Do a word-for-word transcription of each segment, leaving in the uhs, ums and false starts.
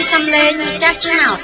សំឡេងម្ចាស់ឆ្នោត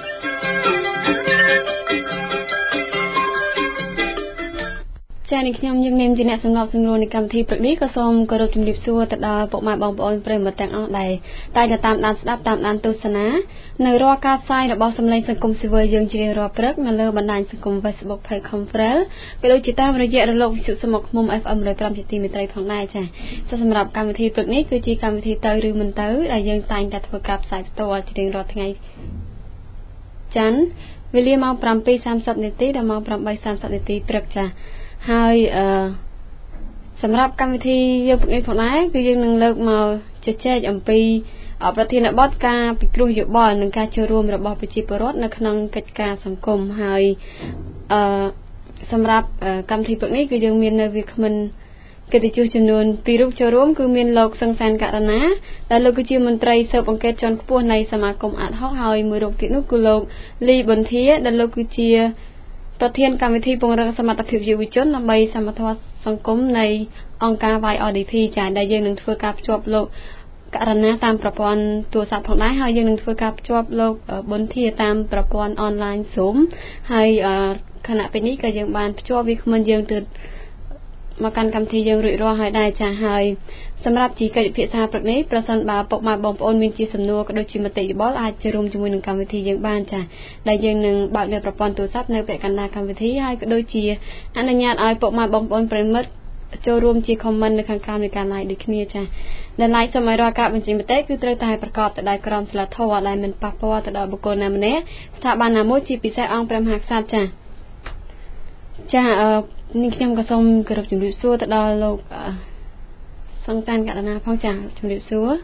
ចា៎នេះខ្ញុំយើងនាមជាអ្នកសម្របសម្រួលនៃកម្មវិធីព្រឹកនេះក៏សូមគោរពជំរាបសួរទៅដល់ពុកម៉ែបងប្អូនប្រិយមិត្តទាំងអស់ដែលតែងតែតាមដានស្ដាប់តាមដានទស្សនានៅរាល់ការផ្សាយរបស់សម្លេងសង្គមស៊ីវិលយើងជារៀងរាល់ព្រឹកនៅលើបណ្ដាញសង្គម Facebook Page Conference ក៏ដូចជាតាមរយៈរលកវិទ្យុសមឃុំ เอฟ เอ็ม หนึ่งร้อยห้าสิบ ជាទីមេត្រីផងដែរចា៎សម្រាប់កម្មវិធីព្រឹកនេះគឺជាកម្មវិធីទៅឬមិនទៅដែលយើងតែងតែធ្វើការផ្សាយផ្ទាល់ជារៀងរាល់ថ្ងៃច័ន្ទវេលាម៉ោង bảy giờ ba mươi នាទីដល់ម៉ោង tám giờ ba mươi នាទីព្រឹកចា៎ហើយអឺសម្រាប់កម្មវិធីយើងព្រឹកនេះផងដែរគឺយើងនឹងលើកមកជជែកអំពីប្រធានបទការពិគ្រោះយោបល់និងការចូលរួមរបស់ប្រជាពលរដ្ឋនៅក្នុងកិច្ចការសង្គមហើយអឺសម្រាប់កម្មវិធីព្រឹកនេះគឺយើងមាននៅវាគ្មិនកិត្តិយសចំនួនពីររូបចូលរួមគឺមានលោកសង្សានករណាដែលលោកគឺជាមន្ត្រីស៊ើបអង្កេតជាន់ខ្ពស់នៃសមាគមអាតហុកហើយមួយរូបទៀតនោះគឺលោកលីប៊ុនធាដែលលោកគឺជាប្រធានកម្មវិធីពង្រឹងសមត្ថភាពយុវជនដើម្បីសមត្ថភាពសង្គមនៃអង្គការ วาย អារ ឌី พี ចា៎ដែលយើងនឹងធ្វើការភ្ជាប់លោកករណាតាមប្រព័ន្ធទូរស័ព្ទផងដែរហើយយើងនឹងធ្វើការភ្ជាប់លោកប៊ុនធាតាមប្រព័ន្ធអនឡាញ Zoom ហើយខណៈពេលនេះក៏យើងបានភ្ជាប់វាគ្មិនយើងទៅមកកាន់កម្មវិធីយើងរួចរាល់ហើយដែរចា៎ហើយសម្រាប់ជាកិច្ចពិភាក្សាព្រឹកនេះប្រសិនបើពុកម៉ែបងប្អូនមានជាសំណួរក៏ដូចជាមតិយោបល់អាចចូលរួមជាមួយនឹងកម្មវិធីយើងបានចា៎ដែលយើងនឹងបើកនៅប្រព័ន្ធទូរស័ព្ទនៅពាក់កណ្ដាលកម្មវិធីហើយក៏ដូចជាអនុញ្ញាតឲ្យពុកម៉ែបងប្អូនប្រិមិត្តចូលរួមជា comment នៅខាងក្រោមនៃការ live ដូចគ្នាចា៎ដែល live សូមឲ្យរាល់ការបញ្ចេញមតិគឺត្រូវតែប្រកបទៅដោយក្រមសីលធម៌ដែលមិនប៉ះពាល់ទៅដល់បុគ្គលណាម្នាក់ស្ថាប័នណាមួយជាពិសេសអង្គព្រះមហាក្សត្រចា៎ចា៎អឺនេះខ្ញុំក៏សូមគោរពជំរាបសួរទៅដល់លោកសង្សានកណ្ណាផងចា៎ជំរាបសួរ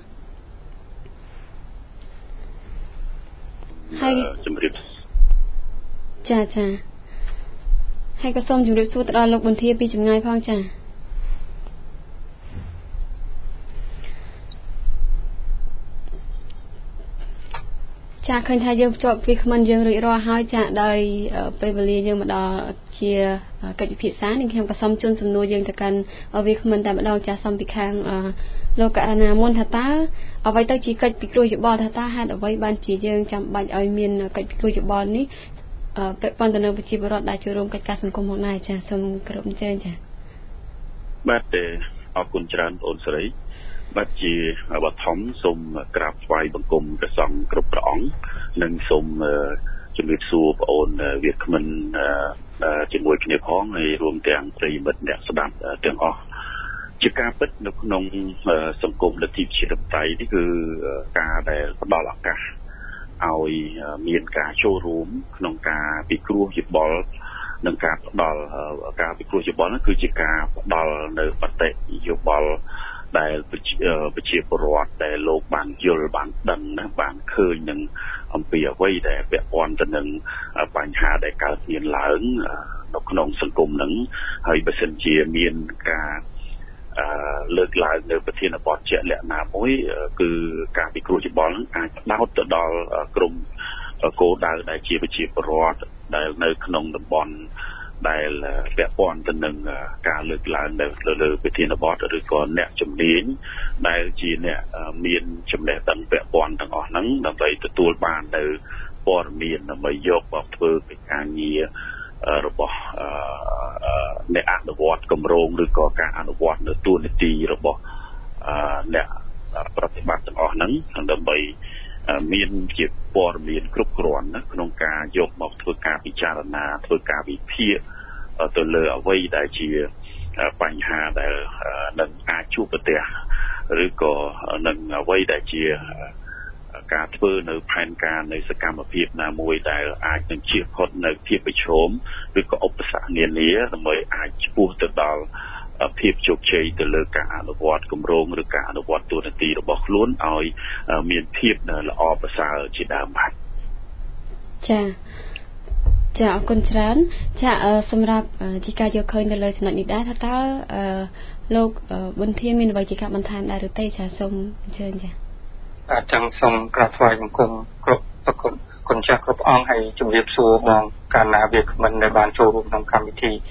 ហើយជំរាបចាចាហើយក៏សូមជម្រាបសួរទៅដល់លោកប៊ុនធាពីចម្ងាយផងចាចាឃើញថាយើងភ្ជាប់វាគ្មិនយើងរួចរាល់ហើយចាដោយពេលវេលាយើងមកដល់ជាកិច្ចពិភាក្សានេះខ្ញុំក៏សូមជូនសំណួរយើងទៅកាន់វាគ្មិនតែម្ដងចាសូមពីខាងលោកករណាមុនថាតើអ្វីទៅជាកិច្ចពិគ្រោះយោបល់ថាតើហេតុអ្វីបានជាយើងចាំបាច់ឲ្យមានកិច្ចពិគ្រោះយោបល់នេះពាក់ព័ន្ធទៅនឹងប្រជាពលរដ្ឋដែលចូលរួមកិច្ចការសង្គមផងដែរចាសូមគោរពអញ្ជើញចាបាទអរគុណច្រើនបងអូនស្រីបាទជាបឋមសូមក្រាបថ្វាយបង្គំព្រះសង្ឃគ្រប់ព្រះអង្គនិងសូមជំរាបសួរបងអូនវាគ្មិនជាមួយគ្នាផងហើយរួមទាំងប្រិយមិត្តអ្នកស្ដាប់ទាំងអស់ជាការពិតនៅក្នុងសង្គមលទ្ធិប្រជាធិបតេយ្យនេះគឺការដែលផ្ដល់ឱកាសឲ្យមានការចូលរួមក្នុងការពិគ្រោះយោបល់និងការផ្ដល់ការពិគ្រោះយោបល់នោះគឺជាការផ្ដល់នៅបតិយោបល់ដែលប្រជាពលរដ្ឋដែលលោកបានយល់បានដឹងណាបានឃើញនឹងអំពីអ្វីដែលពាក់ព័ន្ធទៅនឹងបញ្ហាដែលកើតមានឡើងនៅក្នុងសង្គមហ្នឹងហើយបើសិនជាមានការលើកឡើងនៅប្រធានបទជាក់លាក់ណាមួយគឺការពិគ្រោះយោបល់ហ្នឹងអាចផ្ដោតទៅដល់ក្រុមគោលដៅដែលជាប្រជាពលរដ្ឋដែលនៅក្នុងតំបន់ដែលពាក់ព័ន្ធទៅនឹងការលើកឡើងនៅលើប្រធានបទឬក៏អ្នកជំនាញដែលជាអ្នកមានចំណេះដឹងពាក់ព័ន្ធទាំងអស់ហ្នឹងដើម្បីទទួលបាននៅព័ត៌មានដើម្បីយកមកធ្វើកិច្ចការងាររបស់អ្នកអនុវត្តគម្រោងឬក៏ការអនុវត្តនៅទូនីតិរបស់អ្នកប្រតិបត្តិទាំងអស់ហ្នឹងដើម្បីមានជាព័ត៌មានគ្រប់គ្រាន់ណាក្នុងការយកមកធ្វើការពិចារណាធ្វើការវិភាគទៅលើអ្វីដែលជាបញ្ហាដែលនឹងអាចជួបប្រទះឬក៏នឹងអ្វីដែលជាការធ្វើនៅផែនការនៃសកម្មភាពណាមួយដែលអាចនឹងជៀសផុតនៅភាពប្រឈមឬក៏ឧបសគ្គនានាដើម្បីអាចឆ្ពោះទៅដល់ភាពជោគជ័យទៅលើការអនុវត្តគម្រោងឬការអនុវត្តទូនាទីរបស់ខ្លួនឲ្យមានភាពល្អប្រសើរជាដើមបាទចាចាអរគុណច្រើនចាសម្រាប់ជាការយកឃើញទៅលើចំណុចនេះដែរថាតើលោកប៊ុនធាមានអ្វីជាការបន្ថែមដែរឬទេចាសូមអញ្ជើញចាបាទចង់សូមក្រាបថ្វាយបង្គំគ្រប់ប្រគុណគុណចាស់គ្រប់អង្គហើយជំរាបសួរបងកាលណាវាគ្មិនដែលបានចូលរួមក្នុងកម្មវិធី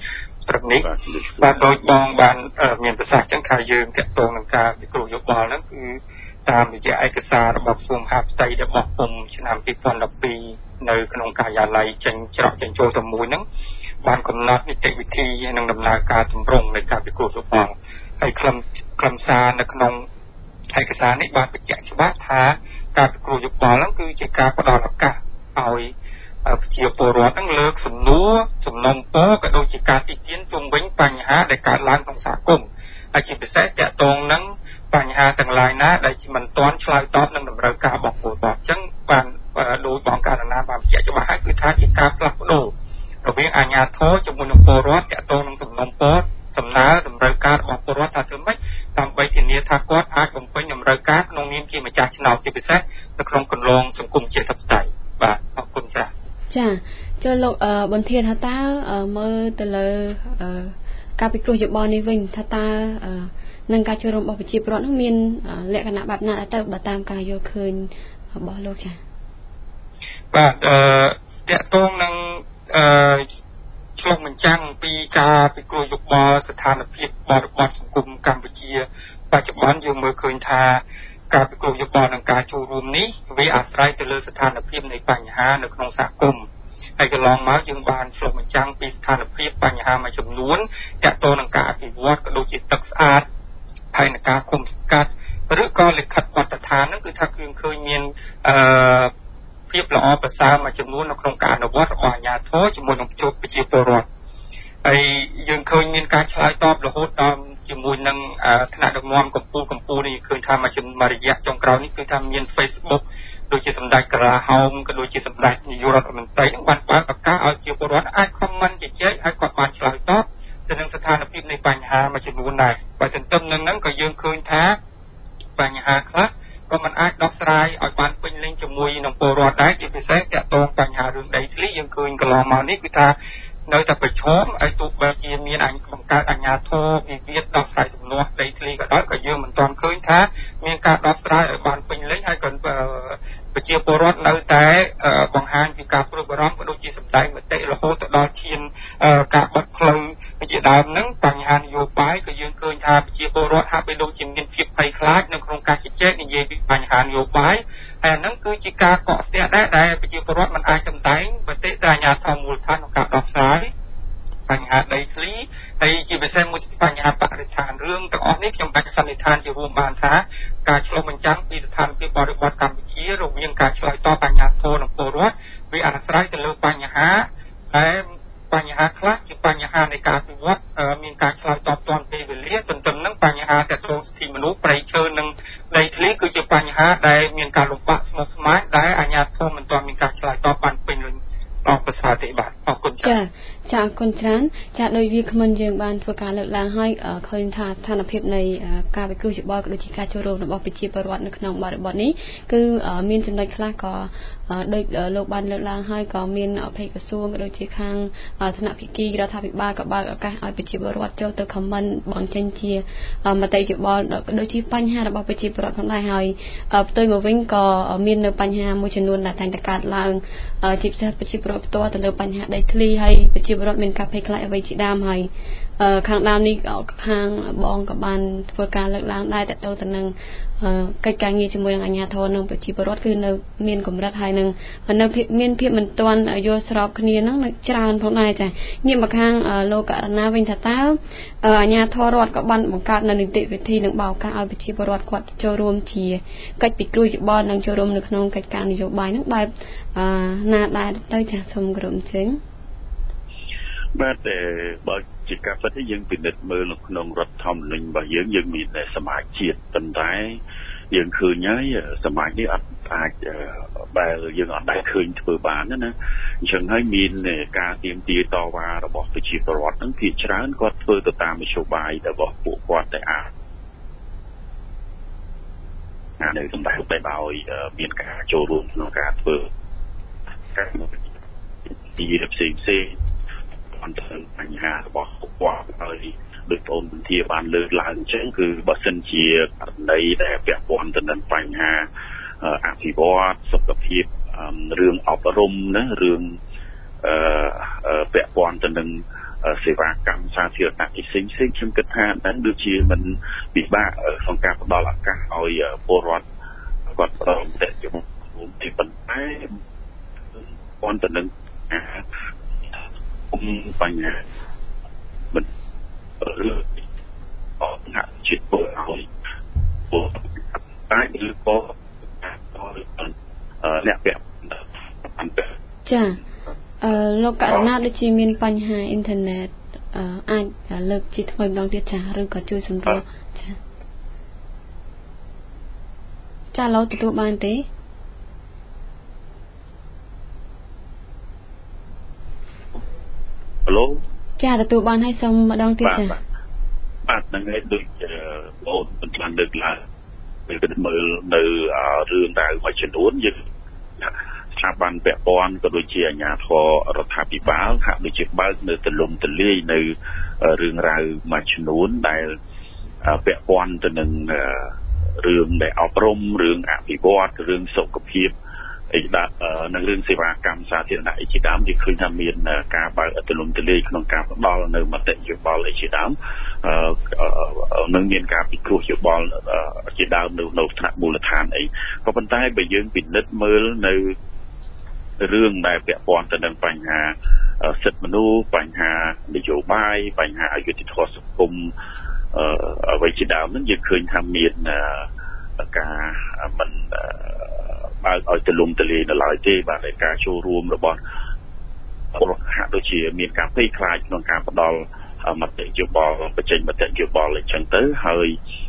ព្រឹកនេះបាទដោយបងបានមានប្រសាសន៍ចឹងថាយើងតាក់ទងនឹងការពិគ្រោះយោបល់ហ្នឹងគឺតាមរយៈឯកសាររបស់ក្រសួងមហាផ្ទៃរបស់គុំឆ្នាំពីរពាន់ដប់ពីរនៅក្នុងការិយាល័យចេញច្រកចេញចូលទៅមួយហ្នឹងបានកំណត់នីតិវិធីនិងដំណើរការទម្រង់នៃការពិគ្រោះយោបល់ហើយខ្លឹមខ្លឹមសារនៅក្នុងឯកសារនេះបានបញ្ជាក់ច្បាស់ថាការពិគ្រោះយោបល់ហ្នឹងគឺជាការផ្ដល់ឱកាសឲ្យប្រជាពលរដ្ឋនឹងលើកសំណួរសំណុំពរក៏ដូចជាការទីទានជុំវិញបញ្ហាដែលកើតឡើងក្នុងសហគមន៍ហើយជាពិសេសតាក់ទងនឹងបញ្ហាទាំងឡាយណាដែលមិនទាន់ឆ្លើយតបនឹងតម្រូវការរបស់ពលរដ្ឋអញ្ចឹងបានដោយបងករណីបានបញ្ជាក់ច្បាស់ហើយគឺថាជាការផ្លាស់ប្ដូររវាងអាជ្ញាធរជាមួយនឹងពលរដ្ឋតាក់ទងនឹងសំណុំពរសំណើតម្រូវការរបស់ពលរដ្ឋថាធ្វើម៉េចដើម្បីធានាថាគាត់អាចបំពេញតម្រូវការក្នុងនាមជាម្ចាស់ឆ្នោតជាពិសេសនៅក្នុងគន្លងសង្គមជាតិធិបតេយ្យបាទអរគុណចា៎ចាចូលលោកបន្ទានថាតើមើលទៅលើការពិគ្រោះយោបល់នេះវិញថាតើនឹងការចូលរួមរបស់ប្រជាពលរដ្ឋនឹងមានលក្ខណៈបែបណាទៅបើតាមការយល់ឃើញរបស់លោកចាបាទអឺតកតងនឹងអឺឆ្លុះបញ្ចាំងពីការពិគ្រោះយោបល់ស្ថានភាពបរិបទសង្គមកម្ពុជាបច្ចុប្បន្នយើងមើលឃើញថាការពិគ្រោះយោបល់និងការចូលរួមនេះវាអាស្រ័យទៅលើស្ថានភាពនៃបញ្ហានៅក្នុងសហគមន៍ហើយកន្លងមកយើងបានឆ្លុះបញ្ចាំងពីស្ថានភាពបញ្ហាមួយចំនួនទាក់ទងនឹងការអភិវឌ្ឍក៏ដូចជាទឹកស្អាតហើយនឹងការគុំស្កាត់ឬក៏លិខិតបទដ្ឋានហ្នឹងគឺថាគឺឃើញមានអឺភាពល្អប្រសើរមួយចំនួននៅក្នុងការអនុវត្តរបស់អាជ្ញាធរជាមួយនឹងជួបប្រជាពលរដ្ឋហើយយើងឃើញមានការឆ្លើយតបរហូតដល់ជាមួយនឹងថ្នាក់ដឹកនាំកម្ពុជាកម្ពុជានេះឃើញថាមួយចំនួនរយៈចុងក្រោយនេះគឺថាមាន Facebook ដូចជាសម្ដេចកាឡាហោមក៏ដូចជាសម្ដេចនាយករដ្ឋមន្ត្រីនឹងបានបើកឱកាសឲ្យជាពលរដ្ឋអាច comment ជជែកហើយគាត់បានឆ្លើយតបទៅនឹងស្ថានភាពនៃបញ្ហាមួយចំនួនដែរបើទន្ទឹមនឹងហ្នឹងក៏យើងឃើញថាបញ្ហាខ្លះក៏មិនអាចដោះស្រាយឲ្យបានពេញលេញជាមួយនឹងពលរដ្ឋដែរជាពិសេសទាក់ទងបញ្ហារឿងដីធ្លីយើងឃើញកន្លងមកនេះគឺថានៅតែប្រឈមឲ្យទោះបីជាមានអញ្បង្កើតអាជ្ញាធរវិវាទដោះស្រាយទំនាស់ដីធ្លីក៏ដោយក៏យើងមិនទាន់ឃើញថាមានការដោះស្រាយឲ្យបានពេញលេញហើយក៏ប្រជាពលរដ្ឋនៅតែបង្ហាញពីការព្រួយបារម្ភក៏ដូចជាសម្ដែងមតិរហូតទៅដល់ឈានការបិទផ្លូវជាដើមហ្នឹងបញ្ហានយោបាយក៏យើងឃើញថាប្រជាពលរដ្ឋហាក់បីដូចជាមានភាពភ័យខ្លាចនៅក្នុងការជជែកនិយាយពីបញ្ហានយោបាយហើយអាហ្នឹងគឺជាការកកស្ទះដែរដែលប្រជាពលរដ្ឋមិនអាចសម្ដែងមតិទៅអាជ្ញាធរមូលដ្ឋានក្នុងការដោះស្រាយបញ្ហាដីធ្លីហើយជាពិសេសមួយបញ្ហាបរិស្ថានរឿងទាំងអស់នេះខ្ញុំបានសន្និដ្ឋានជារួមបានថាការឆ្លុះបញ្ចាំងពីស្ថានភាពបរិបទកម្ពុជារវាងការឆ្លើយតបបញ្ហាធននិងពលរដ្ឋវាអាស្រ័យទៅលើបញ្ហាដែលបញ្ហាខ្លះជាបញ្ហានៃការវិវត្តមានការឆ្លើយតបទាន់ពេលវេលាទន្ទឹមនឹងបញ្ហាទាក់ទងសិទ្ធិមនុស្សប្រៃឈើនិងដីធ្លីគឺជាបញ្ហាដែលមានការលំបាកស្មុគស្មាញដែលអាជ្ញាធរមិនទាន់មានការឆ្លើយតបបានពេញលេញអរប្រសាទេបាទអរគុណចា៎ចាចាអរគុណច្រើនចាដោយវាគ្មិនយើងបានធ្វើការលើកឡើងហើយឃើញថាស្ថានភាពនៃការវិគ្រោះយោបល់ក៏ដូចជាការចូលរួមរបស់ប្រជាពលរដ្ឋនៅក្នុងបរិបទនេះគឺមានចំណុចខ្លះក៏ដោយលោកបានលើកឡើងហើយក៏មានអភិក្រសួងក៏ដូចជាខាងថ្នាក់ភាគីរដ្ឋាភិបាលក៏បើកឱកាសឲ្យប្រជាពលរដ្ឋចូលទៅ comment បញ្ចេញជាមតិយោបល់ក៏ដូចជាបញ្ហារបស់ប្រជាពលរដ្ឋផងដែរហើយផ្ទុយមកវិញក៏មាននៅបញ្ហាមួយចំនួនដែលតែងតែកើតឡើងជាពិសេសប្រជាពលរដ្ឋផ្ទាល់ទៅលើបញ្ហាដីធ្លីហើយប្រជាពលរដ្ឋមានការភ័យខ្លាចអ្វីជាដើមហើយខាងដើមនេះខាងបងក៏បានធ្វើការលើកឡើងដែរតទៅទៅនឹងកិច្ចការងារជាមួយនឹងអាជ្ញាធរនិងប្រជាពលរដ្ឋគឺនៅមានកម្រិតហើយនឹងនៅមានភាពមិនទាន់យល់ស្របគ្នានឹងច្រើនផងដែរចាងាកមកខាងលោកករណាវិញថាតើអាជ្ញាធររដ្ឋក៏បានបង្កើតនៅនីតិវិធីនិងបើកឱកាសឲ្យប្រជាពលរដ្ឋគាត់ចូលរួមជាកិច្ចពិគ្រោះយោបល់និងចូលរួមនៅក្នុងកិច្ចការនយោបាយនឹងបែបណាដែរទៅចាសូមក្រុមជើងបាទបើជាការពិតយើងពិនិត្យមើលនៅក្នុងរដ្ឋធម្មនុញ្ញរបស់យើងយើងមានសមាជជាតិប៉ុន្តែយើងឃើញហើយសមាជនេះអត់អាចបែរយើងអត់ដែលឃើញធ្វើបានណាអញ្ចឹងហើយមានការទាមទារតវ៉ារបស់ប្រជាពលរដ្ឋហ្នឹងភាគច្រើនគាត់ធ្វើទៅតាមមធ្យោបាយរបស់ពួកគាត់តែអាចនៅសម្រាប់តែឲ្យមានការចូលរួមក្នុងការធ្វើការទីផ្សេងផ្សេងអន្តរបញ្ហារបស់គាត់ហើយដោយបងវិធាបានលើកឡើងអញ្ចឹងគឺបើសិនជាករណីដែលពាក់ព័ន្ធទៅនឹងបញ្ហាអភិវឌ្ឍសុខភាពរឿងអប់រំណារឿងអឺពាក់ព័ន្ធទៅនឹងសេវាកម្មសាធារណៈផ្សេងៗខ្ញុំគិតថាហ្នឹងដូចជាមិនពិបាកក្នុងការផ្ដល់ឱកាសឲ្យពលរដ្ឋគាត់ប្រមតែជារួមទីប៉ុន្តែព័ន្ធទៅនឹងគុំបញ្ហាមិនរឿងអត់ណាចិត្តពលឲ្យពលតែឬក៏អ្នកពាក់ចាអឺលោកករណីដូចជាមានបញ្ហាអ៊ីនធឺណិតអឺអាចលើកជាថ្មីម្ដងទៀតចាឬក៏ជួយសម្រួលចាចាលោកទទួលបានទេហៅឡូចាទទួលបានឲ្យសូមម្ដងទៀតចាបាទហ្នឹងឯងដូចបងមិនបានលើកឡើងពេលគិតមើលនៅរឿងរ៉ាវមួយចំនួនយើងស្ថាប័នពាក់ព័ន្ធក៏ដូចជាអាជ្ញាធររដ្ឋាភិបាលហាក់ដូចជាបើកនៅទលំទលាយនៅរឿងរ៉ាវមួយចំនួនដែលពាក់ព័ន្ធទៅនឹងរឿងដែលអប់រំរឿងអភិវឌ្ឍរឿងសុខភាពអីដាក់នៅរឿងសេវាកម្មសាធារណៈអីជាដើមវាឃើញថាមានការបើកទលំទលាយក្នុងការផ្ដល់នៅមតិយោបល់អីជាដើមនឹងមានការពិគ្រោះយោបល់ជាដើមនៅនៅថ្នាក់មូលដ្ឋានអីក៏ប៉ុន្តែបើយើងពិនិត្យមើលនៅរឿងដែលពាក់ព័ន្ធទៅនឹងបញ្ហាសិទ្ធិមនុស្សបញ្ហានយោបាយបញ្ហាអយុត្តិធម៌សង្គមអ្វីជាដើមហ្នឹងយើងឃើញថាមានការមិនបើកឲ្យទលំទលាយនៅឡើយទេបាទតែការចូលរួមរបស់រដ្ឋហាក់ដូចជាមានការភ័យខ្លាចក្នុងការផ្ដល់មតិយោបល់បញ្ចេញមតិយោបល់អញ្ចឹងទៅហើយ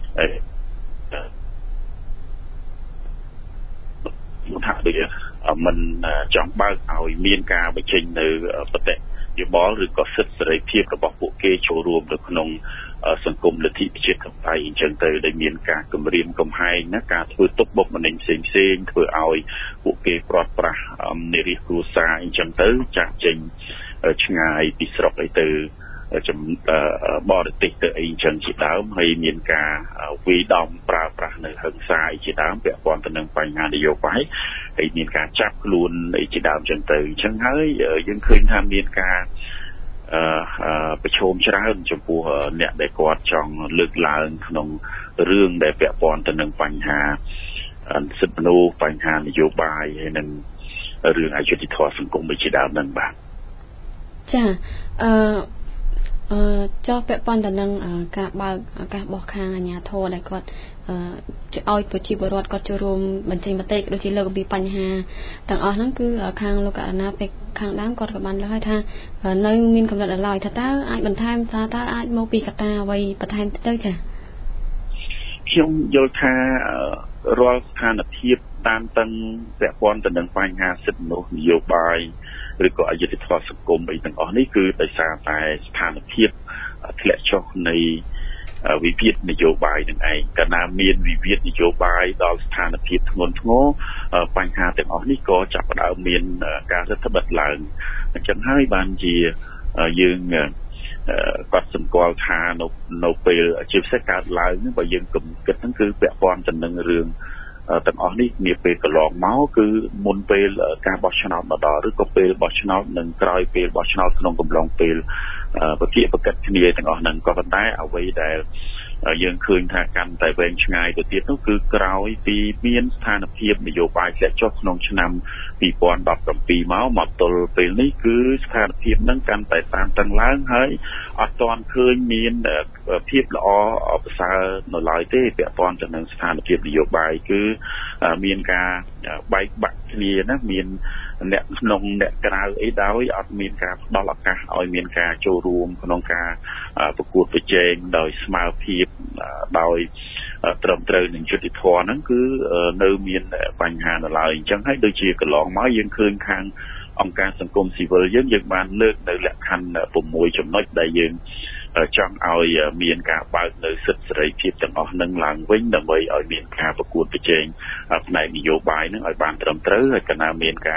ថាដូចមិនចង់បើកឲ្យមានការបញ្ចេញនៅមតិយោបល់ឬក៏សិទ្ធិសេរីភាពរបស់ពួកគេចូលរួមនៅក្នុងសង្គមលទ្ធិប្រជាធិបតេយ្យអញ្ចឹងទៅដែលមានការគម្រាមកំហែងណាការធ្វើទុកបុកម្នេញផ្សេងផ្សេងធ្វើឲ្យពួកគេព្រាត់ប្រាសនារីគ្រួសារអញ្ចឹងទៅចាក់ចេញឆ្ងាយពីស្រុកអីទៅចំបរទេសទៅអីអញ្ចឹងជាដើមហើយមានការវាយដំប្រើប្រាស់នៅហិង្សាអីជាដើមពាក់ព័ន្ធទៅនឹងបញ្ហានយោបាយហើយមានការចាប់ខ្លួនអីជាដើមអញ្ចឹងទៅអញ្ចឹងហើយយើងឃើញថាមានការអឺប្រឈមច្រើនចំពោះអ្នកដែលគាត់ចង់លើកឡើងក្នុងរឿងដែលពាក់ព័ន្ធទៅនឹងបញ្ហាសិទ្ធិមនុស្សបញ្ហានយោបាយហើយនិងរឿងអយុត្តិធម៌សង្គមជាដើមហ្នឹងបាទចាអឺអឺចោះពាក់ព័ន្ធទៅនឹងការបើកឱកាសរបស់ខាងអាជ្ញាធរដែលគាត់អឺឲ្យប្រជាពលរដ្ឋគាត់ចូលរួមបញ្ចេញមតិដូចជាលើកអំពីបញ្ហាទាំងអស់ហ្នឹងគឺខាងលោកករណីពេកខាងដើមគាត់ក៏បានលើកឲ្យថានៅមានកម្រិតដល់ឡើយថាតើអាចបន្ថែមថាតើអាចមកពីកត្តាអ្វីបន្ថែមទៅចាខ្ញុំយល់ថារាល់ស្ថានភាពតាមតឹងពាក់ព័ន្ធទៅនឹងបញ្ហាសិទ្ធិមនុស្សនយោបាយឬក៏អយុត្តិធម៌សង្គមអីទាំងអស់នេះគឺដោយសារតែស្ថានភាពធ្លាក់ចុះនៃវិវាទនយោបាយនឹងឯងកាលណាមានវិវាទនយោបាយដល់ស្ថានភាពធ្ងន់ធ្ងរបញ្ហាទាំងអស់នេះក៏ចាប់ផ្ដើមមានការរដ្ឋបិទឡើងអញ្ចឹងហើយបានជាយើងគាត់សម្គាល់ថានៅនៅពេលជាពិសេសកើតឡើងនេះបើយើងគិតហ្នឹងគឺពាក់ព័ន្ធទៅនឹងរឿងទាំងអស់នេះនាពេលកន្លងមកគឺមុនពេលការបោះឆ្នោតមកដល់ឬក៏ពេលបោះឆ្នោតនិងក្រោយពេលបោះឆ្នោតក្នុងកំឡុងពេលវិភាគប្រកាសគ្នាទាំងអស់ហ្នឹងក៏ប៉ុន្តែអ្វីដែលយើងឃើញថាកាន់តែវែងឆ្ងាយទៅទៀតនោះគឺក្រោយពីមានស្ថានភាពនយោបាយធ្លាក់ចុះក្នុងឆ្នាំពីរពាន់ដប់ប្រាំពីរមកមកទល់ពេលនេះគឺស្ថានភាពហ្នឹងកាន់តែតានតឹងឡើងហើយអត់ទាន់ឃើញមានភាពល្អប្រសើរនៅឡើយទេពាក់ព័ន្ធទៅនឹងស្ថានភាពនយោបាយគឺមានការបែកបាក់គ្នាណាមានអ្នកក្នុងអ្នកក្រៅអីដោយអត់មានការផ្ដល់ឱកាសឲ្យមានការចូលរួមក្នុងការប្រកួតប្រជែងដោយស្មារតីដោយត្រឹមត្រូវនឹងយុត្តិធម៌ហ្នឹងគឺនៅមានបញ្ហានៅឡើយអញ្ចឹងហើយដូចជាកន្លងមកយើងឃើញខាងអង្គការសង្គមស៊ីវិលយើងយើងបានលើកនៅលក្ខខណ្ឌប្រាំមួយចំណុចដែលយើងចង់ឲ្យមានការបើកនៅសិទ្ធិសេរីភាពទាំងអស់នឹងឡើងវិញដើម្បីឲ្យមានការប្រកួតប្រជែងផ្នែកនយោបាយនឹងឲ្យបានត្រឹមត្រូវហើយកាលណាមានការ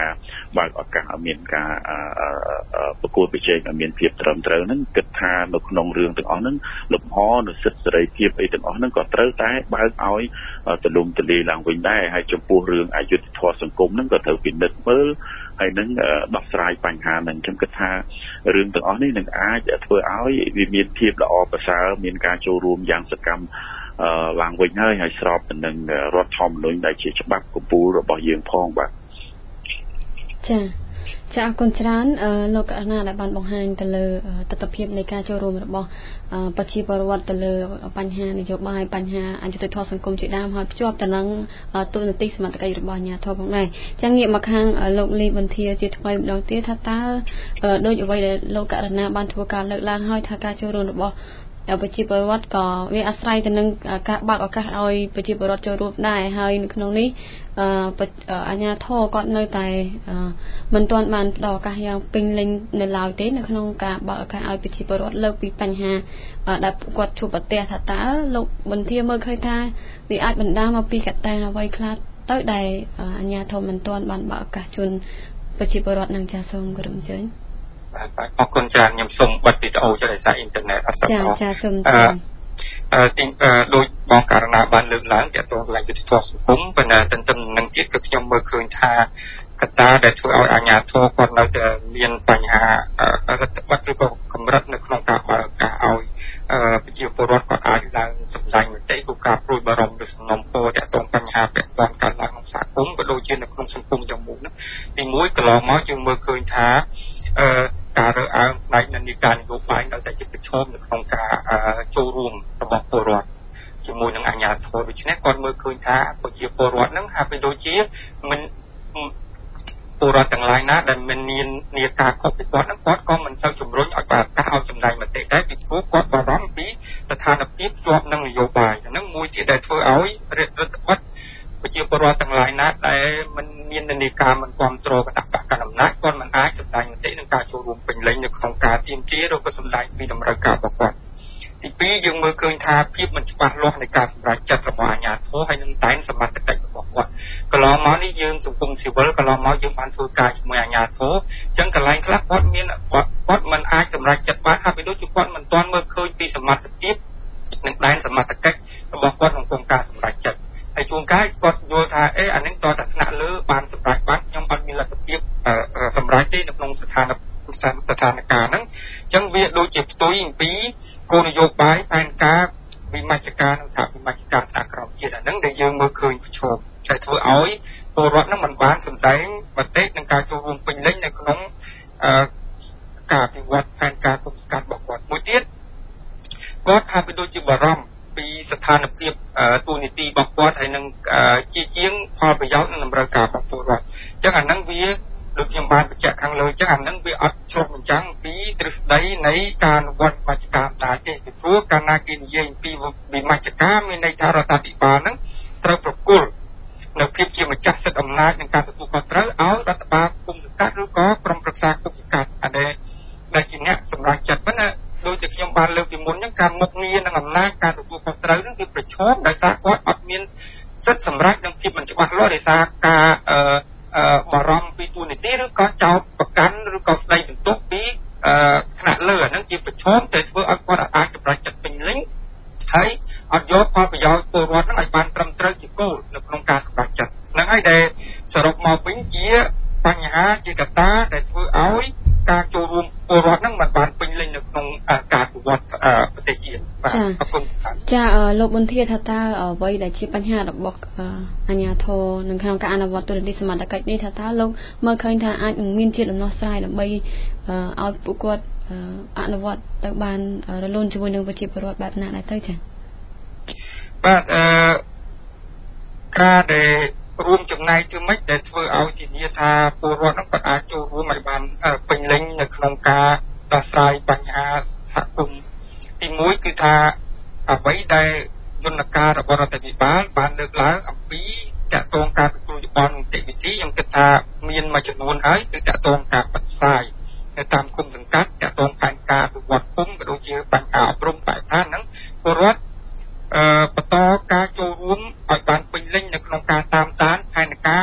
បើកឱកាសឲ្យមានការប្រកួតប្រជែងឲ្យមានភាពត្រឹមត្រូវហ្នឹងគិតថានៅក្នុងរឿងទាំងអស់ហ្នឹងលំហនៅសិទ្ធិសេរីភាពអីទាំងអស់ហ្នឹងក៏ត្រូវតែបើកឲ្យទលំទលាយឡើងវិញដែរហើយចំពោះរឿងអយុត្តិធម៌សង្គមហ្នឹងក៏ត្រូវពិនិត្យមើលហើយនឹងដោះស្រាយបញ្ហាហ្នឹងខ្ញុំគិតថារឿងទាំងអស់នេះនឹងអាចធ្វើឲ្យវាមានភាពល្អប្រសើរមានការចូលរួមយ៉ាងសកម្មឡើងវិញហើយហើយស្របទៅនឹងរដ្ឋធម្មនុញ្ញដែលជាច្បាប់កំពូលរបស់យើងផងបាទចា៎ចា៎អរគុណច្រើនលោកកណាដែលបានបង្ហាញទៅលើទស្សនវិជ្ជានៃការចូលរួមរបស់ប្រជាពលរដ្ឋទៅលើបញ្ហានយោបាយបញ្ហាអយុត្តិធម៌សង្គមជាដើមហើយភ្ជាប់ទៅនឹងទូនាទីសមត្ថកិច្ចរបស់អាជ្ញាធរផងដែរចឹងងាកមកខាងលោកលីវិនធាជាថ្មីម្ដងទៀតថាតើដោយអ្វីដែលលោកកណាបានធ្វើការលើកឡើងហើយថាការចូលរួមរបស់ប្រជាពលរដ្ឋក៏វាអាស្រ័យទៅនឹងការបើកឱកាសឲ្យប្រជាពលរដ្ឋចូលរួមដែរហើយនៅក្នុងនេះអាជ្ញាធរគាត់នៅតែមិនទាន់បានផ្ដល់ឱកាសយ៉ាងពេញលេញនៅឡើយទេនៅក្នុងការបើកឱកាសឲ្យប្រជាពលរដ្ឋលើកពីបញ្ហាដែលគាត់ជួបប្រទះថាតើលោកបន្ទាមើលឃើញថាវាអាចបណ្ដាលមកពីកត្តាអ្វីខ្លះទៅដែលអាជ្ញាធរមិនទាន់បានបើកឱកាសជូនប្រជាពលរដ្ឋនឹងចាសសូមគោរពអញ្ជើញបាទអរគុណច្រើនខ្ញុំសូមបិទវីដេអូចុះដោយសារអ៊ីនធឺណិតអត់ស្គាល់ចាចាសូមអឺអឺទីដោយបងករណីបានលើកឡើងទាក់ទងកន្លែងយុត្តិធម៌សង្គមប៉ុន្តែទន្ទឹមនឹងទៀតគឺខ្ញុំមើលឃើញថាកត្តាដែលធ្វើឲ្យអាជ្ញាធរគាត់នៅតែមានបញ្ហារដ្ឋបတ်ឬក៏កម្រិតនៅក្នុងការបើកឱកាសឲ្យប្រជាពលរដ្ឋគាត់អាចឡើងសម្ដែងមតិគូការព្រួយបារម្ភឬសំណុំពរទាក់ទងបញ្ហាពាក់ព័ន្ធកើតឡើងក្នុងសហគមន៍ក៏ដូចជានៅក្នុងសង្គមទាំងមូលនោះទីមួយកន្លងមកយើងមើលឃើញថាអឺការរើសអើងផ្នែកនិន្នាការនយោបាយនៅតែជាប្រឈមនៅក្នុងការចូលរួមរបស់ពលរដ្ឋជាមួយនឹងអាជ្ញាធរដូច្នេះគាត់មើលឃើញថាប្រជាពលរដ្ឋនឹងហាក់បីដូចជាមិនពលរដ្ឋទាំងឡាយណាដែលមិនមាននាការខុសពីគាត់នឹងគាត់ក៏មិនសូវជំរុញឲ្យបានការឲ្យចំណែកមតិដែរពីព្រោះគាត់បារម្ភពីស្ថានភាពជាប់នឹងនយោបាយហ្នឹងមួយទៀតដែលធ្វើឲ្យរដ្ឋបတ်ប្រជាពលរដ្ឋទាំងឡាយណាដែលមិនមាននានាការមិនគ្រប់គ្រងគណៈបកកណ្ដាលអំណាចគាត់មិនអាចសម្ដែងមតិនឹងការចូលរួមពេញលេញនៅក្នុងការទាមទារឬក៏សម្ដែងពីតម្រូវការរបស់គាត់ទីពីរយើងមើលឃើញថាភាពមិនច្បាស់លាស់នៃការសម្រេចចិត្តរបស់អាជ្ញាធរហើយនឹងតែងសមត្ថកិច្ចរបស់គាត់កន្លងមកនេះយើងសង្គមស៊ីវិលកន្លងមកយើងបានធ្វើការជាមួយអាជ្ញាធរអញ្ចឹងកន្លែងខ្លះគាត់មានគាត់មិនអាចសម្រេចចិត្តបានហើយដូចជាគាត់មិនទាន់មើលឃើញពីសមត្ថភាពនិងតែងសមត្ថកិច្ចរបស់គាត់ក្នុងក្នុងការសម្រេចចិត្តហើយជួនកាលគាត់យល់ថាអេអានេះតើតែថ្នាក់លើបានសម្រេចបានខ្ញុំអត់មានលទ្ធភាពសម្រេចទេនៅក្នុងស្ថានភាពស្ថានភាពហ្នឹងអញ្ចឹងវាដូចជាផ្ទុយអំពីគោលនយោបាយផែនការវិមជ្ឈការនិងសហវិមជ្ឈការថ្នាក់ក្រោមជាតិអាហ្នឹងដែលយើងមើលឃើញប្រឈមតែធ្វើឲ្យពលរដ្ឋហ្នឹងមិនបានសម្ដែងមតិនិងការចូលរួមពេញលេញនៅក្នុងការអភិវឌ្ឍផែនការគុំសង្កាត់របស់គាត់មួយទៀតគាត់ហាក់បីដូចជាបារម្ភពីស្ថានភាពទូនីតិរបស់គាត់ហើយនឹងជាជាងផលប្រយោជន៍និងតម្រូវការរបស់ពលរដ្ឋអញ្ចឹងអាហ្នឹងវាដូចខ្ញុំបានបញ្ជាក់ខាងលើអញ្ចឹងអានឹងវាអត់ឆ្លុះបញ្ចាំងពីទ្រឹស្ដីនៃការអនុវត្តវិមជ្ឈការដែរទេពីព្រោះកាលណាគេនិយាយពីវិមជ្ឈការមានន័យថារដ្ឋាភិបាលនឹងត្រូវប្រគល់នៅភាពជាម្ចាស់សិទ្ធិអំណាចនិងការទទួលខុសត្រូវឲ្យរដ្ឋបាលគុំសង្កាត់ឬក៏ក្រុមប្រឹក្សាគុំសង្កាត់អាដែលដែលជាអ្នកសម្រេចចិត្តប៉ុន្តែដោយតែខ្ញុំបានលើកពីមុនអញ្ចឹងការមុខងារនិងអំណាចការទទួលខុសត្រូវនឹងវាប្រឈមដោយសារគាត់អត់មានសិទ្ធិសម្រេចនិងភាពមិនច្បាស់លាស់ដោយសារការអឺបារម្ភពីទូនីតិឬក៏ចោទប្រកាន់ឬក៏ស្ដីបន្ទោសពីថ្នាក់លើអានឹងជាប្រឈមតែធ្វើឲ្យគាត់អាចសម្រេចចិត្តពេញលេញហើយអត់យកផលប្រយោជន៍ពលរដ្ឋនឹងឲ្យបានត្រឹមត្រូវជាគោលនៅក្នុងការសម្រេចចិត្តហ្នឹងហើយដែលសរុបមកវិញជាបញ្ហាជាកត្តាដែលធ្វើឲ្យការចូលរួមពលរដ្ឋនឹងមិនបានពេញលេញនៅក្នុងការអភិវឌ្ឍប្រទេសជាតិបាទអរគុណចាលោកប៊ុនធាថាតើអ្វីដែលជាបញ្ហារបស់អាជ្ញាធរនៅក្នុងការអនុវត្តទូរនីតិសមត្ថកិច្ចនេះថាតើលោកមើលឃើញថាអាចនឹងមានជាដំណោះស្រាយដើម្បីឲ្យពួកគាត់អនុវត្តទៅបានរលូនជាមួយនឹងប្រជាពលរដ្ឋបែបណាដែរទៅចាបាទអឺការដែលរួមចំណែកជាម៉េចដែលធ្វើឲ្យធានាថាពលរដ្ឋនឹងគាត់អាចចូលរួមឲ្យបានពេញលេញនៅក្នុងការដោះស្រាយបញ្ហាសហគមន៍ទីមួយគឺថាអ្វីដែលយន្តការរបស់រដ្ឋាភិបាលបានលើកឡើងអំពីតាក់ទងការពិគ្រោះយោបល់នីតិវិធីខ្ញុំគិតថាមានមួយចំនួនហើយគឺតាក់ទងការបិទផ្សាយនៅតាមគុំសង្កាត់តាក់ទងផែនការអភិវឌ្ឍគុំក៏ដូចជាបញ្ហាអប់រំបរិស្ថានហ្នឹងពលរដ្ឋអឺបន្តការចូលរួមឲ្យបានពេញលេញនៅក្នុងការតាមដានផែនការ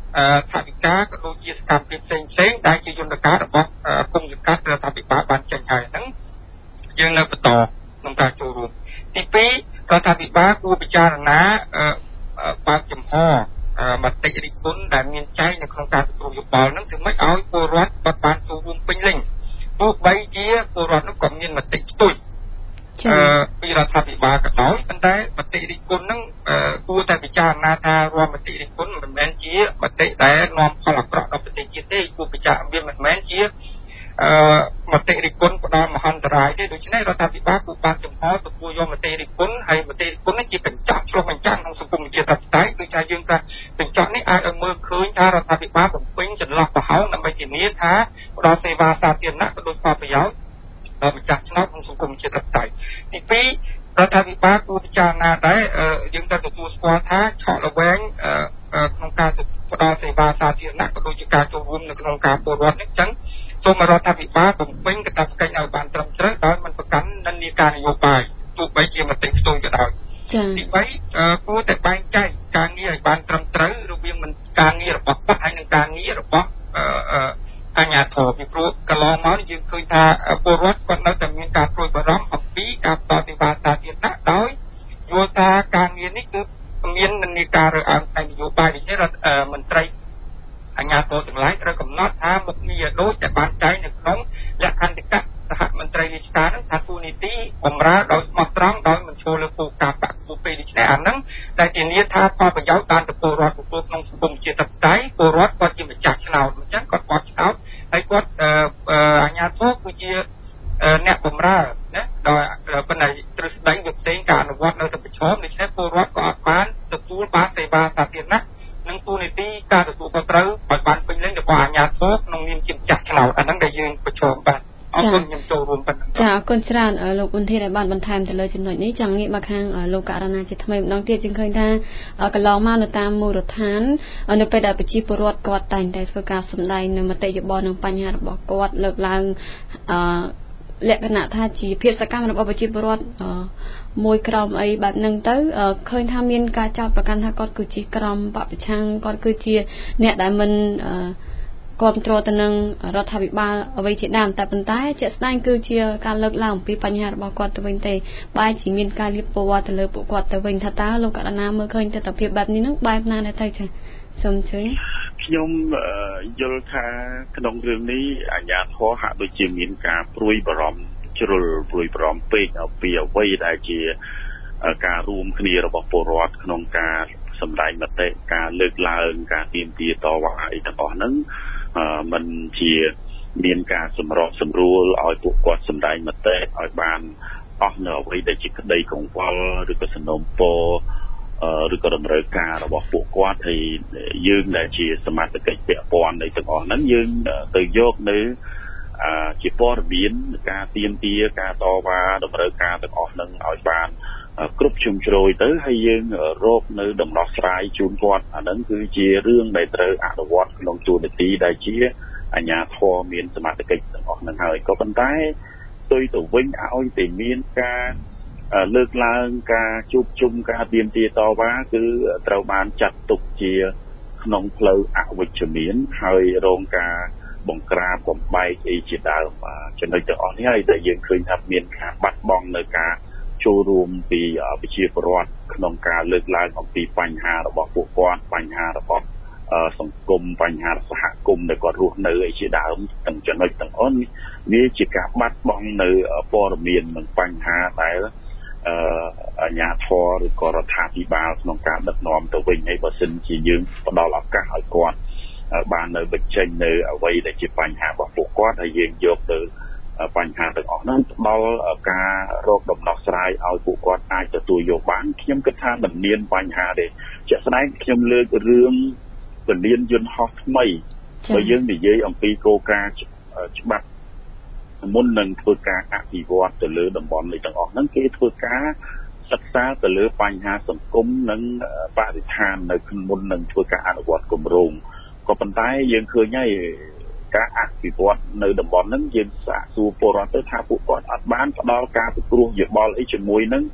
ថាវិការក៏ដូចជាសកម្មភាពផ្សេងផ្សេងដែលជាយន្តការរបស់គុំសង្កាត់រដ្ឋាភិបាលបានចេញហើយហ្នឹងយើងនៅបន្តក្នុងការចូលរួមទីពីររដ្ឋាភិបាលគួរពិចារណាបើកចំហមតិរិះគន់ដែលមានចែងនៅក្នុងការទទួលយោបល់ហ្នឹងគឺមិនឲ្យពលរដ្ឋគាត់បានចូលរួមពេញលេញទោះបីជាពលរដ្ឋនោះក៏មានមតិផ្ទុយអឺពីរដ្ឋាភិបាលក៏ដោយប៉ុន្តែមតិរិះគន់ហ្នឹងគួរតែពិចារណាថារាល់មតិរិះគន់មិនមែនជាមតិដែលនាំផលអាក្រក់ដល់ប្រទេសជាតិទេគួរពិចារណាវាមិនមែនជាអឺមតិរិះគន់ផ្ដល់មហន្តរាយទេដូច្នេះរដ្ឋាភិបាលគួរបើកចំហទទួលយកមតិរិះគន់ហើយមតិរិះគន់នេះជាកញ្ចក់ឆ្លុះបញ្ចាំងក្នុងសង្គមប្រជាធិបតេយ្យដូចថាយើងថាកញ្ចក់នេះអាចឲ្យមើលឃើញថារដ្ឋាភិបាលបំពេញចន្លោះប្រហោងដើម្បីធានាថាផ្ដល់សេវាសាធារណៈក៏ដូចផលប្រយោជន៍ដល់ម្ចាស់ឆ្នោតក្នុងសង្គមប្រជាធិបតេយ្យទីពីររដ្ឋាភិបាលគួរពិចារណាដែរយើងត្រូវទទួលស្គាល់ថាឆក់ល្វែងក្នុងការផ្ដល់សេវាសាធារណៈក៏ដូចជាការចូលរួមនៅក្នុងការពលរដ្ឋនេះអញ្ចឹងសូមរដ្ឋាភិបាលបំពេញកាតព្វកិច្ចឲ្យបានត្រឹមត្រូវដោយមិនប្រកាន់និន្នាការនយោបាយទោះបីជាមតិផ្ទុយក៏ដោយទីបីគួរតែបែងចែកការងារឲ្យបានត្រឹមត្រូវរវាងការងាររបស់បកហើយនិងការងាររបស់អាជ្ញាធរពីព្រោះកន្លងមកយើងឃើញថាពលរដ្ឋគាត់នៅតែមានការព្រួយបារម្ភអំពីការផ្ដល់សេវាសាធារណៈដោយយល់ថាការងារនេះគឺមាននិន្នាការរើសអើងផ្នែកនយោបាយដូច្នេះរដ្ឋមន្ត្រីអាជ្ញាធរទាំងឡាយត្រូវកំណត់ថាមុខងារដូចតែបានចែងនៅក្នុងលក្ខន្តិកៈសហមន្ត្រីរាជការនឹងថាទូនីតិបម្រើដោយស្មោះត្រង់ដោយមិនចូលលើគោលការណ៍បកគោពេកដូច្នេះអាហ្នឹងតែធានាថាផលប្រយោជន៍បានទៅពលរដ្ឋពលក្នុងសង្គមជាតិបតៃពលរដ្ឋគាត់ជាម្ចាស់ឆ្នោតអញ្ចឹងគាត់បោះឆ្នោតហើយគាត់អាជ្ញាធរគឺជាអ្នកបម្រើណាដោយប៉ុន្តែទ្រឹស្ដីវាផ្សេងការអនុវត្តនៅតែប្រឈមដូច្នេះពលរដ្ឋក៏អត់បានទទួលបានសេវាសាធារណៈនិងទូនីតិការទទួលខុសត្រូវឲ្យបានពេញលេញរបស់អាជ្ញាធរក្នុងនាមជាម្ចាស់ឆ្នោតអាហ្នឹងដែលយើងប្រឈមបាទអរគុណខ្ញុំចូលរួមប៉ុណ្ណឹងចាអរគុណច្រើនលោកអ៊ុនធានដែលបានបន្ថែមទៅលើចំណុចនេះចាំងាកមកខាងលោកករណាជាថ្មីម្ដងទៀតយើងឃើញថាកន្លងមកនៅតាមមូលដ្ឋាននៅពេលដែលប្រជាពលរដ្ឋគាត់តែងតែធ្វើការសម្ដែងនៅមតិយោបល់នឹងបញ្ហារបស់គាត់លើកឡើងអឺលក្ខណៈថាជាភាពសកម្មរបស់ប្រជាពលរដ្ឋមួយក្រុមអីបែបហ្នឹងទៅឃើញថាមានការចោទប្រកាន់ថាគាត់គឺជាក្រុមបពប្រឆាំងគាត់គឺជាអ្នកដែលមិនគ្រប់គ្រងទៅនឹងរដ្ឋាភិបាលអ្វីជាដើមតែប៉ុន្តែជាក់ស្ដែងគឺជាការលើកឡើងអំពីបញ្ហារបស់គាត់ទៅវិញទេបែរជាមានការលៀបពណ៌ទៅលើពួកគាត់ទៅវិញថាតើលោកករណាមើលឃើញទស្សនវិជ្ជាបែបនេះនឹងបែបណាដែរទៅចាសូមអញ្ជើញខ្ញុំយល់ថាក្នុងរឿងនេះអាជ្ញាធរហាក់ដូចជាមានការព្រួយបារម្ភជ្រុលព្រួយបារម្ភពេកពីអ្វីដែលជាការរួមគ្នារបស់ពលរដ្ឋក្នុងការសម្ដែងមតិការលើកឡើងការទាមទារតវ៉ាអីទាំងអស់ហ្នឹងมันជាមានការសម្របសម្រួលឲ្យពួកគាត់សម្ដែងមតិឲ្យបានអស់នៅអ្វីដែលជាក្តីកង្វល់ឬក៏សំណូមពរឬក៏តម្រូវការរបស់ពួកគាត់ហើយយើងដែលជាសមាជិកពាក់ព័ន្ធនៃទាំងអស់ហ្នឹងយើងទៅយកនៅជាព័ត៌មានការទាមទារការតវ៉ាតម្រូវការទាំងអស់ហ្នឹងឲ្យបានគ្រប់ជ្រុងជ្រោយទៅហើយយើងរកនៅដំណោះស្រាយជូនគាត់អាហ្នឹងគឺជារឿងដែលត្រូវអនុវត្តក្នុងទូនាទីដែលជាអាជ្ញាធរមានសមត្ថកិច្ចទាំងអស់ហ្នឹងហើយក៏ប៉ុន្តែផ្ទុយទៅវិញឲ្យតែមានការលើកឡើងការជួបជុំការទាមទារតវ៉ាគឺត្រូវបានចាត់ទុកជាក្នុងផ្លូវអវិជ្ជមានហើយរងការបង្ក្រាបបំបែកអីជាដើមចំណុចទាំងអស់នេះហើយដែលយើងឃើញថាមានការបាត់បង់នៅការចូលរួមពីប្រជាពលរដ្ឋក្នុងការលើកឡើងអំពីបញ្ហារបស់ពួកគាត់បញ្ហារបស់សង្គមបញ្ហាសហគមន៍ដែលគាត់រស់នៅអីជាដើមទាំងចំណុចទាំងអស់នេះវាជាការបាត់បង់នៅព័ត៌មាននិងបញ្ហាដែលអាជ្ញាធរឬក៏រដ្ឋាភិបាលក្នុងការដឹកនាំទៅវិញហើយបើសិនជាយើងផ្ដល់ឱកាសឲ្យគាត់បាននៅបញ្ចេញនៅអ្វីដែលជាបញ្ហារបស់ពួកគាត់ហើយយើងយកទៅបញ្ហាទាំងអស់ហ្នឹងផ្ដល់ការរកដំណោះស្រាយឲ្យពួកគាត់អាចទទួលយកបានខ្ញុំគិតថាមិនមានបញ្ហាទេជាក់ស្ដែងខ្ញុំលើករឿងពលានយន្តហោះថ្មីបើយើងនិយាយអំពីគោលការណ៍ច្បាប់មុននឹងធ្វើការអភិវឌ្ឍទៅលើតំបន់នេះទាំងអស់ហ្នឹងគេធ្វើការសិក្សាទៅលើបញ្ហាសង្គមនិងបរិស្ថាននៅមុននឹងធ្វើការអនុវត្តគម្រោងក៏ប៉ុន្តែយើងឃើញហើយការអភិវឌ្ឍនៅតំបន់ហ្នឹងយើងសាកសួរពលរដ្ឋទៅថាពួកគាត់អត់បានផ្ដល់ការពិគ្រោះយោបល់អីជាមួយនឹង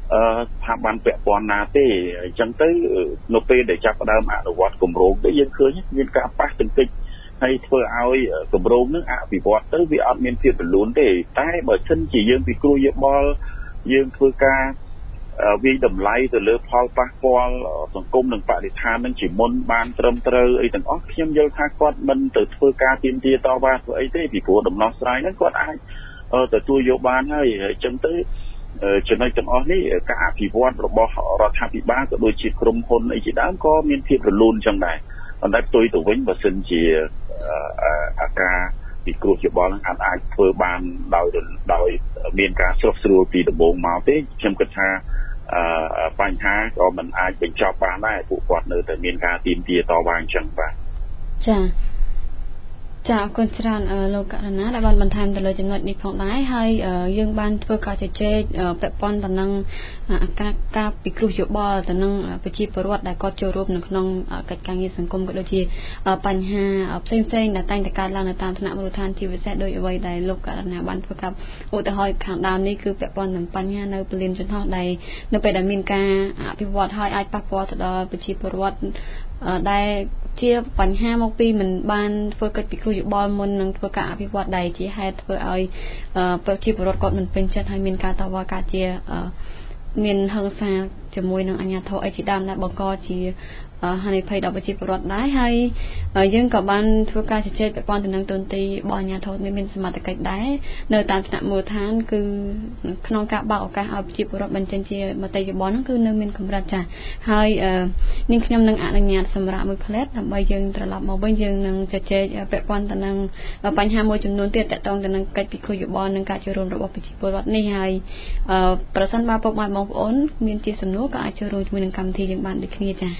អឺថាបានពាក់ព័ន្ធណាទេអញ្ចឹងទៅនៅពេលដែលចាប់ផ្ដើមអនុវត្តគម្រោងទៅយើងឃើញមានការប៉ះទង្គិចហើយធ្វើឲ្យគម្រោងនឹងអភិវឌ្ឍទៅវាអត់មានភាពរលូនទេតែបើសិនជាយើងពិគ្រោះយោបល់យើងធ្វើការវាយតម្លៃទៅលើផលប៉ះពាល់សង្គមនិងបរិស្ថាននឹងជាមុនបានត្រឹមត្រូវអីទាំងអស់ខ្ញុំយល់ថាគាត់មិនទៅធ្វើការទាមទារតវ៉ាធ្វើអីទេពីព្រោះដំណោះស្រាយហ្នឹងគាត់អាចទទួលយកបានហើយអញ្ចឹងទៅចំណុចទាំងអស់នេះការអភិវឌ្ឍរបស់រដ្ឋាភិបាលក៏ដូចជាក្រុមហ៊ុនអីជាដើមក៏មានភាពរលូនចឹងដែរប៉ុន្តែផ្ទុយទៅវិញបើសិនជាអាការពិគ្រោះយោបល់នឹងអាចធ្វើបានដោយដោយមានការស្រុះស្រួលពីដំបូងមកទេខ្ញុំគិតថាបញ្ហាក៏មិនអាចបញ្ចប់បានដែរពួកគាត់នៅតែមានការទាមទារតវ៉ាអញ្ចឹងបាទចាចាអរគុណច្រើនលោកករណាដែលបានបន្ថែមទៅលើចំណុចនេះផងដែរហើយយើងបានធ្វើការជជែកពាក់ព័ន្ធទៅនឹងការការពិគ្រោះយោបល់ទៅនឹងប្រជាពលរដ្ឋដែលគាត់ចូលរួមនៅក្នុងកិច្ចការងារសង្គមក៏ដូចជាបញ្ហាផ្សេងផ្សេងដែលតែងតែកើតឡើងនៅតាមថ្នាក់មូលដ្ឋានជាពិសេសដោយអ្វីដែលលោកករណាបានធ្វើការឧទាហរណ៍ខាងដើមនេះគឺពាក់ព័ន្ធនឹងបញ្ហានៅពលានចន្ទោះដែលនៅពេលដែលមានការអភិវឌ្ឍហើយអាចប៉ះពាល់ទៅដល់ប្រជាពលរដ្ឋដែលជាបញ្ហាមកពីមិនបានធ្វើកិច្ចពិគ្រោះយោបល់មុននឹងធ្វើការអភិវឌ្ឍដែលជាហេតុធ្វើឲ្យប្រជាពលរដ្ឋគាត់មិនពេញចិត្តហើយមានការតវ៉ាការជាមានហិង្សាជាមួយនឹងអាជ្ញាធរអីជាដើមដែលបង្កជាហានិភ័យដល់ប្រជាពលរដ្ឋដែរហើយយើងក៏បានធ្វើការជជែកពាក់ព័ន្ធទៅនឹងតន្ត្រីរបស់អាជ្ញាធរមានមានសមត្ថកិច្ចដែរនៅតាមថ្នាក់មូលដ្ឋានគឺក្នុងការបើកឱកាសឲ្យប្រជាពលរដ្ឋបញ្ចេញជាមតិយោបល់ហ្នឹងគឺនៅមានកម្រិតចាស់ហើយនាងខ្ញុំនឹងអនុញ្ញាតសម្រាប់មួយផ្លែតដើម្បីយើងត្រឡប់មកវិញយើងនឹងជជែកពាក់ព័ន្ធទៅនឹងបញ្ហាមួយចំនួនទៀតទាក់ទងទៅនឹងកិច្ចពិគ្រោះយោបល់និងការចូលរួមរបស់ប្រជាពលរដ្ឋនេះហើយប្រសិនបើពុកម៉ែបងប្អូនមានជាសំណួរក៏អាចចូលរួមជាមួយនឹងកម្មវិធីយើងបានដូចគ្នាចា៎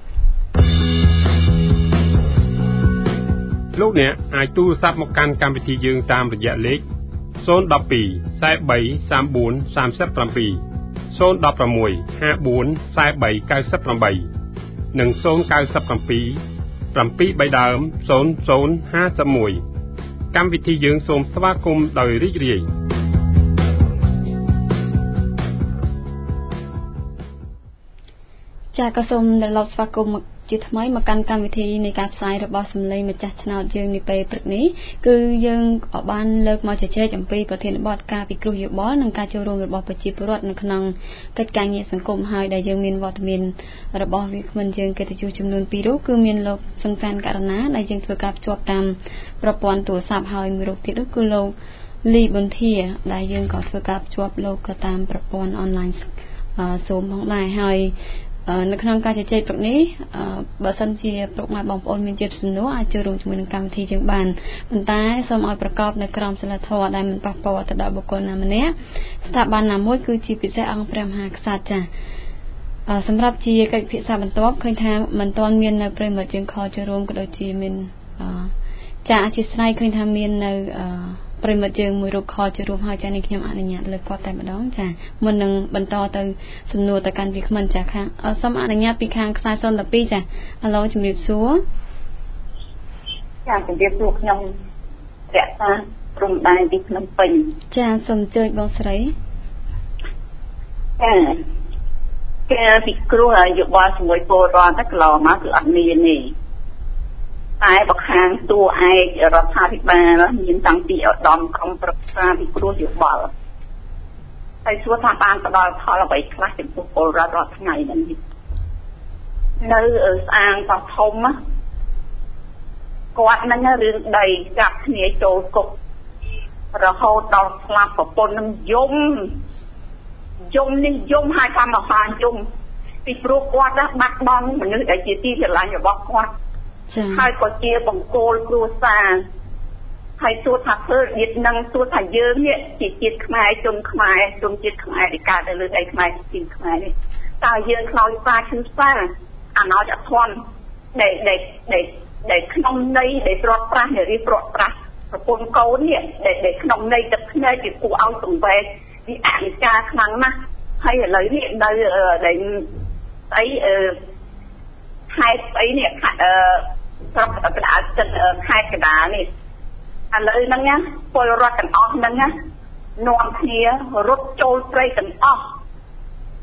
លោកអ្នកអាចទូរស័ព្ទមកកាន់កម្មវិធីយើងតាមរយៈលេខศูนย์ หนึ่ง สอง สี่ สาม สี่ สาม สี่ สาม เจ็ด ศูนย์ หนึ่ง หก ห้า สี่ สี่ เก้า แปด និងศูนย์ เก้า เจ็ด เจ็ด เจ็ด ដើម ศูนย์ ศูนย์ ห้า หนึ่งកម្មវិធីយើងសូមស្វាគមន៍ដោយរីករាយចាក៏សូមត្រឡប់ស្វាគមន៍ជាថ្មីមកកាន់កម្មវិធីនៃការផ្សាយរបស់សម្លេងម្ចាស់ឆ្នោតយើងនាពេលព្រឹកនេះគឺយើងបានលើកមកជជែកអំពីប្រធានបទការពិគ្រោះយោបល់និងការចូលរួមរបស់ប្រជាពលរដ្ឋនៅក្នុងកិច្ចការងារសង្គមហើយដែលយើងមានវត្តមានរបស់វាគ្មិនយើងកិត្តិយសចំនួនពីររូបគឺមានលោកសំសានករណាដែលយើងធ្វើការភ្ជាប់តាមប្រព័ន្ធទូរស័ព្ទហើយមួយរូបទៀតគឺលោកលីប៊ុនធាដែលយើងក៏ធ្វើការភ្ជាប់លោកក៏តាមប្រព័ន្ធអនឡាញ Zoom ផងដែរហើយនៅក្នុងការជជែកព្រឹកនេះបើសិនជាប្រុសម៉ែបងប្អូនមានជាសំណួរអាចចូលរួមជាមួយនឹងកម្មវិធីយើងបានប៉ុន្តែសូមឲ្យប្រកបនៅក្រមសីលធម៌ដែលមិនប៉ះពាល់ទៅដល់បុគ្គលណាម្នាក់ស្ថាប័នណាមួយគឺជាពិសេសអង្គព្រះមហាក្សត្រចា៎សម្រាប់ជាកិច្ចពិភាក្សាបន្ទាប់ឃើញថាមិនទាន់មាននៅប្រិមត្តយើងខលចូលរួមក៏ដូចជាមានចាអធិស្ឋានឃើញថាមាននៅប្រិមត្តយើងមួយរូបខលចូលរួមហើយចានេះខ្ញុំអនុញ្ញាតលើកគាត់តែម្ដងចាមុននឹងបន្តទៅសំណួរទៅកាន់វាគ្មិនចាខាងសូមអនុញ្ញាតពីខាងខ្សែศูนย์ หนึ่ง สองចាហៅជំរាបសួរចាជំរាបសួរខ្ញុំរក្សាព្រំដែនទីភ្នំពេញចាសូមអញ្ជើញបងស្រីចាគេពិគ្រោះយោបល់ជាមួយពលរដ្ឋតែកន្លងមកគឺអត់មានទេតែបើខាងតួឯករដ្ឋាភិបាលមានតាំងពីឧត្តមក្រុមប្រឹក្សាពិគ្រោះយោបល់ហើយសួរថាបានផ្ដល់ផលអ្វីខ្លះចំពោះពលរដ្ឋរាល់ថ្ងៃហ្នឹងនៅស្អាងបោះធំគាត់ហ្នឹងរឿងដីចាប់គ្នាចូលគុករហូតដល់ស្លាប់ប្រពន្ធនឹងយំយំនេះយំហើយតាមមហាយំពីព្រោះគាត់បាត់បង់មនុស្សដែលជាទីស្រឡាញ់របស់គាត់ហើយក៏ជាបង្គោលគ្រួសារហើយសួរថាធ្វើជាតិនឹងសួរថាយើងនេះជាជាតិខ្មែរជនខ្មែរជនជាតិខ្មែរដែលកើតនៅលើដីខ្មែរជាខ្មែរនេះតើយើងខ្លោចសារឈឺសារអាណោចអធន់ដែលដែលដែលក្នុងន័យដែលព្រាត់ប្រាសនារីព្រាត់ប្រាសប្រពន្ធកូននេះដែលក្នុងន័យទឹកភ្នែកជាគួរឲ្យសង្វេគវាអនិច្ចាខ្លាំងណាស់ហើយឥឡូវនេះនៅដែលស្អីអឺខេត្តស្អីនេះអឺស្រុកកណ្ដាលចិត្តខេត្តកណ្ដាលនេះឥឡូវហ្នឹងណាពលរដ្ឋទាំងអស់ហ្នឹងណានាំគ្នារត់ចូលព្រៃទាំងអស់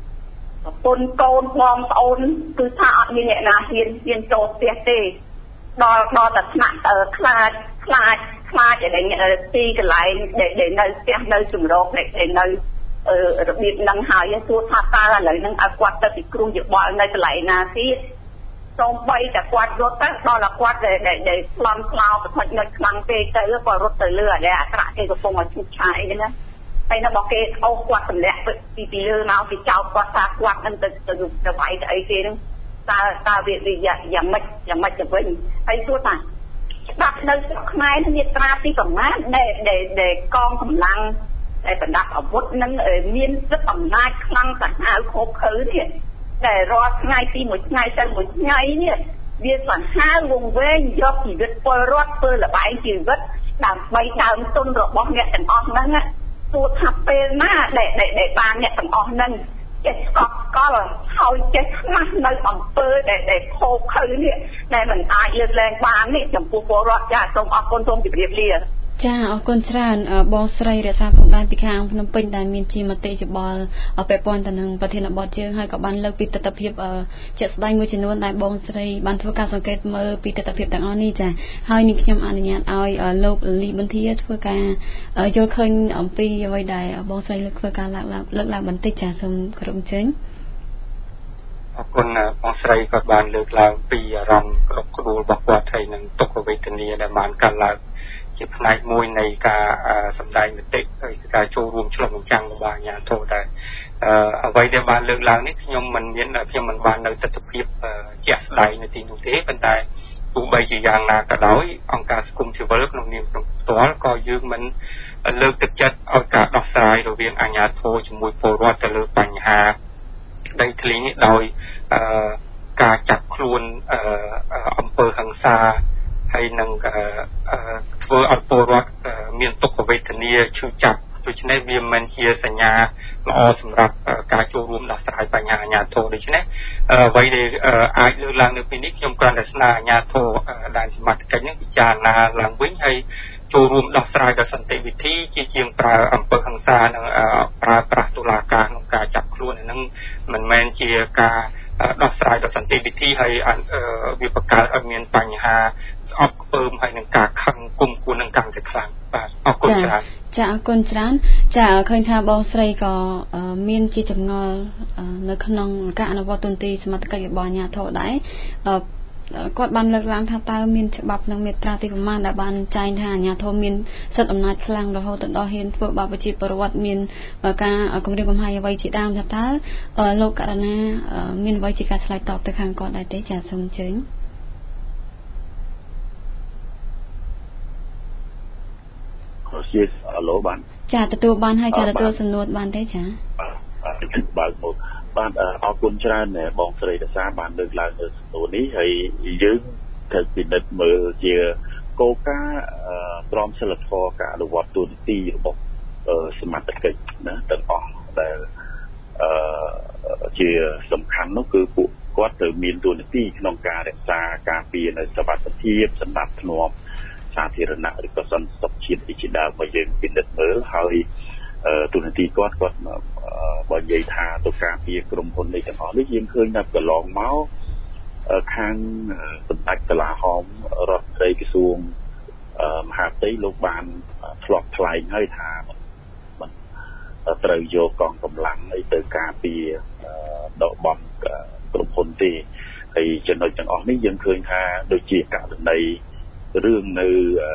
ปนโกนมองโอนคือถ้าอันนี้เนี่ยนะเฮียนเฮียนโจเตียเตดอดอตัดหนักเออคลาดคลาดคลาดอะไรเงี้ยตีกันไหลเด็กเด็กในเตียในสุ่มโรคเด็กเด็กในเออระเบียบนังหายสูตรท่าตาอะไรนังอากวัดตะติกรุงหยุดบ่อยในกันไหลนาซีตรงไปแต่กวาดรถตั้งดอละกวาดเด็กเด็กเด็กคลำคลาวแต่คนเงินคลังเตะเตะแล้วก็รถเตะเลือดเนี่ยกระเกยกระโปรงมาชุดชายกันนะไปนะบอกเกยเอากวาดสำเร็จปีปีเลือมาเอาปีเจ้ากวาดตากวาดนั่นจะจะอยู่จะไหวแต่ไอ้เกยนึงตาตาเบียดอย่างอย่างไม่อย่างไม่จะเป็นไปสู้ต่างดับในไม้ที่มีตราที่ประมาณเด็กเด็กเด็กกองกำลังไอ้บรรดาอาวุธนั้นเออมีนจะต่ำหน้าคลั่งสังหารโคบคืนเนี่ยแต่รอไงตีหมดไงจันหมดไงเนี่ยเบียร์สังหารวงเว้นยกชีวิตปล่อยรอดเปิดละใบชีวิตดำใบดำต้นดอกบองเนี่ยแต่ออกนั้นอ่ะตัวทับเป็นหน้าเด็กเด็กเด็กบางเนี่ยแต่ออกนั้นเจ็ดก็ก็เขาเจ็ดมาในอำเภอเด็กเด็กโคบคืนเนี่ยในมันตายเลือดแรงบางนี่จำปูโปรอดยาตรงออกคนตรงจิบเรียบเรียจ้าเอาคนชราญบองสไลเดชาของด้านพิคางพนมเปญได้มีทีมเตจบอลเอาไปปอนตะนึงประเทศบอดเชิงให้กับบ้านเลิกปีตตะเพียบเจ็ดสไลมือจำนวนได้บองสไลบ้านทั่วการสังเกตมือปีตตะเพียบต่างอ้อนี่จ้าให้นิยมอนุญาตเอาโลกลีบันทีทั่วการโยนเคยอมปีไว้ได้บองสไลเลิกทั่วการหลักหลักเลิกหลักบันติจ่าสมกระดมเชิงขอบคุณบองสไลกับบานเลิกหลักปีรำกระดกกระดูกบอกว่าไทยนั้นตกเวทนีได้บานการหลักជាផ្នែកមួយនៃការសម្ដែងមតិហើយការចូលរួមឆ្លុះបញ្ចាំងរបស់អាជ្ញាធរដែរអ្វីដែលបានលើកឡើងនេះខ្ញុំមិនមានខ្ញុំមិនបាននៅទស្សនវិជ្ជាជាក់ស្ដែងនៅទីនោះទេប៉ុន្តែទោះបីជាយ៉ាងណាក៏ដោយអង្គការសង្គមស៊ីវិលក្នុងនាមផ្ទាល់ក៏យើងមិនលើកទឹកចិត្តឲ្យការដោះស្រាយរវាងអាជ្ញាធរជាមួយពលរដ្ឋទៅលើបញ្ហាដីធ្លីនេះដោយការចាប់ខ្លួនអំពើហិង្សាហើយនឹងធ្វើឲ្យពលរដ្ឋមានទុក្ខវេទនាឈឺចាប់ដូច្នេះវាមិនជាសញ្ញាល្អសម្រាប់ការចូលរួមដោះស្រាយបញ្ហាអាជ្ញាធរដូច្នេះអ្វីដែលអាចលើកឡើងនៅពេលនេះខ្ញុំគ្រាន់តែស្នើអាជ្ញាធរដែនសមត្ថកិច្ចនេះពិចារណាឡើងវិញហើយចូលរួមដោះស្រាយដោយសន្តិវិធីជាជាងប្រើអំពើហិង្សានិងប្រើប្រាស់តុលាការក្នុងការចាប់ខ្លួនហ្នឹងមិនមែនជាការដោះស្រាយដោយសន្តិវិធីហើយវាបង្កើតឲ្យមានបញ្ហាស្អប់ខ្ពើមហើយនឹងការខឹងគុំគួននឹងកាន់តែខ្លាំងបាទអរគុណច្រើនចាអរគុណច្រើនចាឃើញថាបងស្រីក៏មានជាចម្ងល់នៅក្នុងការអនុវត្តទូនទីសមត្ថកិច្ចរបស់អាជ្ញាធរដែរគាត់បានលើកឡើងថាតើមានច្បាប់និងមាត្រាទីប្រមាណដែលបានចែងថាអាជ្ញាធរមានសិទ្ធិអំណាចខ្លាំងរហូតដល់ហ៊ានធ្វើបាបប្រជាពលរដ្ឋមានការគំរាមកំហែងអ្វីជាដើមថាតើលោកករណាមានអ្វីជាការឆ្លើយតបទៅខាងគាត់ដែរទេចាសូមអញ្ជើញជាអឡូបានចាទទួលបានហើយចាទទួលសំណួរបានទេចាបាទបើកមកបាទអរគុណច្រើនណែបងស្រីរសាបានលើកឡើងនៅសំណួរនេះហើយយើងត្រូវពិនិត្យមើលជាគោលការណ៍ក្រមសីលធម៌ការអនុវត្តទូនីតិរបស់សមត្ថកិច្ចណាទាំងអស់ដែលជាសំខាន់នោះគឺពួកគាត់ត្រូវមានទូនីតិក្នុងការរក្សាការពារនៅសុវត្ថិភាពសម្រាប់ធ្នាប់សាធារណៈឬក៏សន្តិសុខជាតិជាដើមមកយើងពិនិត្យមើលហើយទូនាទីគាត់គាត់បើនិយាយថាទៅការពារក្រុមហ៊ុននេះទាំងអស់នេះយើងឃើញថាកន្លងមកខាងសម្ដេចកលាហោមរដ្ឋមន្ត្រីក្រសួងមហាផ្ទៃលោកបានឆ្លុះថ្លែងហើយថាមិនត្រូវយកកងកម្លាំងអីទៅការពារដកបំក្រុមហ៊ុនទេហើយចំណុចទាំងអស់នេះយើងឃើញថាដូចជាករណីរឿងនៅ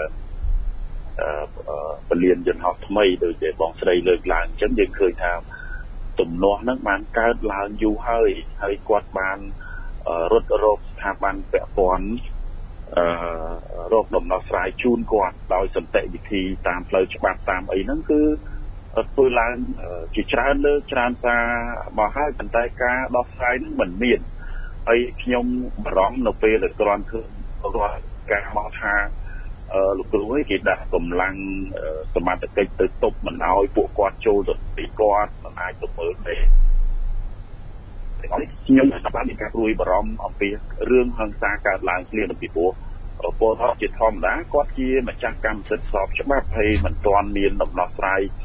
ពលានយន្តហោះថ្មីដូចជាបងស្រីលើកឡើងអញ្ចឹងយើងឃើញថាទំនាស់ហ្នឹងបានកើតឡើងយូរហើយហើយគាត់បានរត់រកស្ថាប័នពាក់ព័ន្ធរកដំណោះស្រាយជូនគាត់ដោយសន្តិវិធីតាមផ្លូវច្បាប់តាមអីហ្នឹងគឺធ្វើឡើងជាច្រើនលើកច្រើនសារមកហើយប៉ុន្តែការដោះស្រាយហ្នឹងមិនមានហើយខ្ញុំបារម្ភនៅពេលដែលគ្រាន់ឃើញរាល់ការមកថាលោកគ្រូឯងគេដាក់កម្លាំងសមត្ថកិច្ចទៅទប់មិនឲ្យពួកគាត់ចូលទៅពីគាត់មិនអាចទៅមើលទេខ្ញុំសម្រាប់មានការព្រួយបារម្ភអំពីរឿងហិង្សាកើតឡើងភ្លាមពីព្រោះពលរដ្ឋជាធម្មតាគាត់ជាម្ចាស់កម្មសិទ្ធិស្របច្បាប់ហើយមិនទាន់មានដំណោះស្រាយ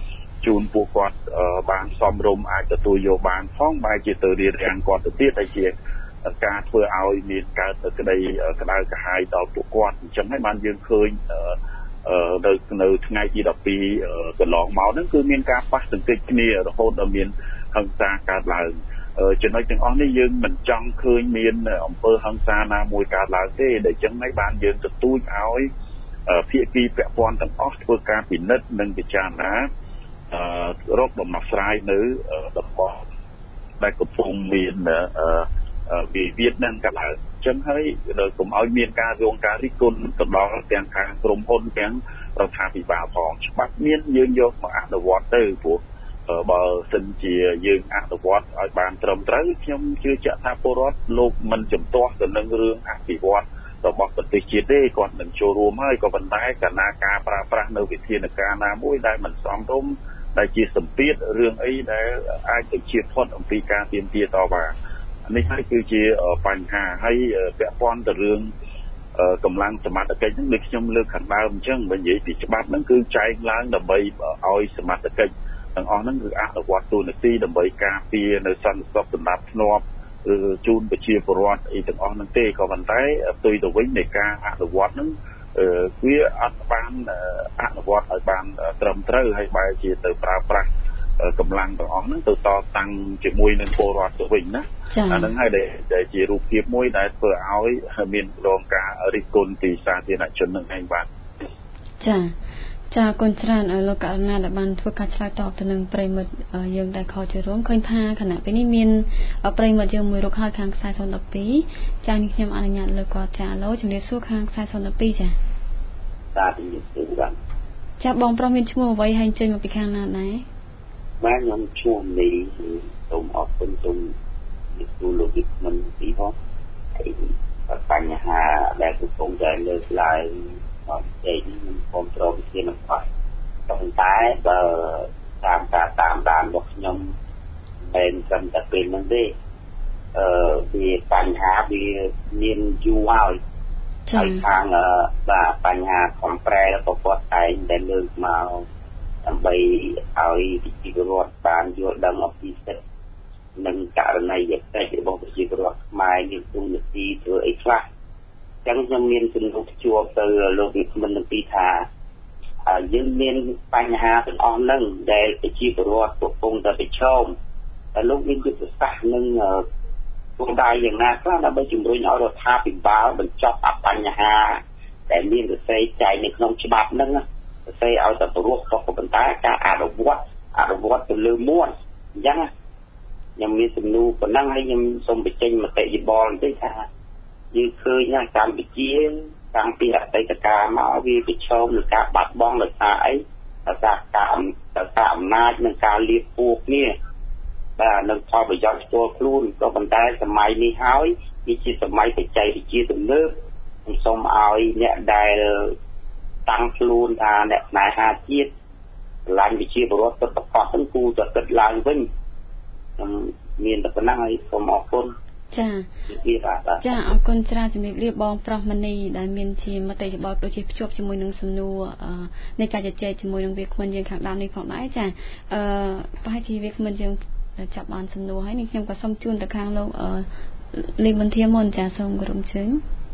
ជូនពួកគាត់បានសមរម្យអាចទទួលយកបានផងបែរជាទៅរៀបរៀងគាត់ទៅទៀតហើយជាការធ្វើឲ្យមានកើតទៅក្តីក្តៅក្រហាយដល់ពួកគាត់អញ្ចឹងហើយបានយើងឃើញនៅនៅថ្ងៃទីដប់ពីរកន្លងមកហ្នឹងគឺមានការប៉ះទង្គិចគ្នារហូតដល់មានហិង្សាកើតឡើងចំណុចទាំងអស់នេះយើងមិនចង់ឃើញមានអំពើហិង្សាណាមួយកើតឡើងទេដែលអញ្ចឹងហើយបានយើងទទូចឲ្យភាគីពាក់ព័ន្ធទាំងអស់ធ្វើការពិនិត្យនិងពិចារណារកដំណោះស្រាយនៅតំបន់ដែលកំពុងមានវិវាទនឹងកើតឡើងអញ្ចឹងហើយកុំឲ្យមានការរងការរិះគន់ទៅដល់ទាំងខាងក្រុមហ៊ុនទាំងរដ្ឋាភិបាលផងច្បាប់មានយើងយកមកអនុវត្តទៅព្រោះបើសិនជាយើងអនុវត្តឲ្យបានត្រឹមត្រូវខ្ញុំជឿជាក់ថាពលរដ្ឋលោកមិនជំទាស់ទៅនឹងរឿងអភិវឌ្ឍរបស់ប្រទេសជាតិទេគាត់នឹងចូលរួមហើយក៏ប៉ុន្តែកាលណាការប្រើប្រាស់នៅវិធានការណាមួយដែលមិនសមរម្យដែលជាសម្ពាធរឿងអីដែលអាចទៅជៀសផុតអំពីការទាមទារតវ៉ានេះហើយគឺជាបញ្ហាហើយពាក់ព័ន្ធទៅរឿងកម្លាំងសមត្ថកិច្ចហ្នឹងដូចខ្ញុំលើកខាងដើមអញ្ចឹងបើនិយាយពីច្បាប់ហ្នឹងគឺចែកឡើងដើម្បីឲ្យសមត្ថកិច្ចទាំងអស់ហ្នឹងគឺអនុវត្តទូនាទីដើម្បីការពារនៅសន្តិសុខសម្រាប់ធ្នាប់ជូនប្រជាពលរដ្ឋអីទាំងអស់ហ្នឹងទេក៏ប៉ុន្តែផ្ទុយទៅវិញនៃការអនុវត្តហ្នឹងវាអត់បានអនុវត្តឲ្យបានត្រឹមត្រូវហើយបែរជាទៅប្រើប្រាស់កម្លាំងទាំងអស់ហ្នឹងទៅតតាំងជាមួយនឹងពលរដ្ឋទៅវិញណាអាហ្នឹងហើយដែលជារូបភាពមួយដែលធ្វើឲ្យមានរងការរិះគន់ពីសាធារណជននឹងឯងបាទចាចាគុណច្រើនលោកករណាដែលបានធ្វើការឆ្លើយតបទៅនឹងប្រិមិត្តយើងដែលខលចូលរួមឃើញថាគណៈពេលនេះមានប្រិមិត្តយើងមួយរូបហើយខាងខ្សែศูนย์ một haiចានេះខ្ញុំអនុញ្ញាតលើគាត់ចាឡូជំរាបសួរខាងខ្សែศูนย์ một haiចាបាទជំរាបសួរបាទចាបងប្រុសមានឈ្មោះអ្វីហើយចេញមកពីខាងណាដែរបាទខ្ញុំឈ្មោះនេះសូមអរគុណសូមនិយាយលោកវិក្កាមពីផងហើយបញ្ហាដែលកំពុងតែលើកឡើងមកផ្សេងខ្ញុំសូមត្រូវវិធានការប៉ុន្តែបើតាមការតាមដានរបស់ខ្ញុំមិនត្រឹមតែពេលហ្នឹងទេអឺវាបញ្ហាវាមានយូរហើយហើយខាងបាទបញ្ហាខំប្រែរបស់គាត់តែងតែលើកមកដើម្បីឲ្យប្រជាពលរដ្ឋបានយល់ដឹងអំពីសិទ្ធិនិងករណីយកិច្ចរបស់ប្រជាពលរដ្ឋខ្មែរមានទូនាទីធ្វើអីខ្លះអញ្ចឹងខ្ញុំមានជំនួសជួបទៅលោកវិក្កាមនឹងពីថាយើងមានបញ្ហាទាំងអស់ហ្នឹងដែលប្រជាពលរដ្ឋកំពុងតែប្រឈមតែលោកមានយុទ្ធសាស្ត្រនឹងគោលដៅយ៉ាងណាខ្លះដើម្បីជំរុញឲ្យរដ្ឋាភិបាលបញ្ចប់អបញ្ហាដែលមានរស័យចែងនៅក្នុងច្បាប់ហ្នឹងរស័យឲ្យតែព្រោះក៏ប៉ុន្តែការអនុវត្តអនុវត្តទៅលើមួនអញ្ចឹងខ្ញុំមានសំណួរប៉ុណ្ណឹងហើយខ្ញុំសូមបញ្ចេញមតិយោបល់បន្តិចថាយើងឃើញថាកម្ពុជាតាំងពីអតីតកាលមកវាប្រឈមនឹងការបាត់បង់ដោយសារអីដោយសារការដោយសារអំណាចនិងការលៀបពួរគ្នាបាទនឹងផលប្រយោជន៍ផ្ទាល់ខ្លួនក៏ប៉ុន្តែសម័យនេះហើយវាជាសម័យបច្ចេកវិទ្យាទំនើបខ្ញុំសូមឲ្យអ្នកដែលតាំងខ្លួនថាអ្នកផ្នែកហាជាតិឡាញវិជាពលរដ្ឋពិតប្រាកដហ្នឹងគូទៅគិតឡើងវិញខ្ញុំមានតែប៉ុណ្ណឹងហើយសូមអរគុណចាចាអរគុណច្រើនជំរាបលាបងប្រុសមនីដែលមានជាមតិយោបល់ដូចជាភ្ជាប់ជាមួយនឹងសំណួរនៃការជជែកជាមួយនឹងវាគ្មិនយើងខាងដើមនេះផងដែរចាអឺប្រហែលជាវាគ្មិនយើងចាប់បានសំណួរហើយនេះខ្ញុំក៏សូមជូនទៅខាងលោកលេងបន្ធាមុនចាសូមគោរពអញ្ជើញ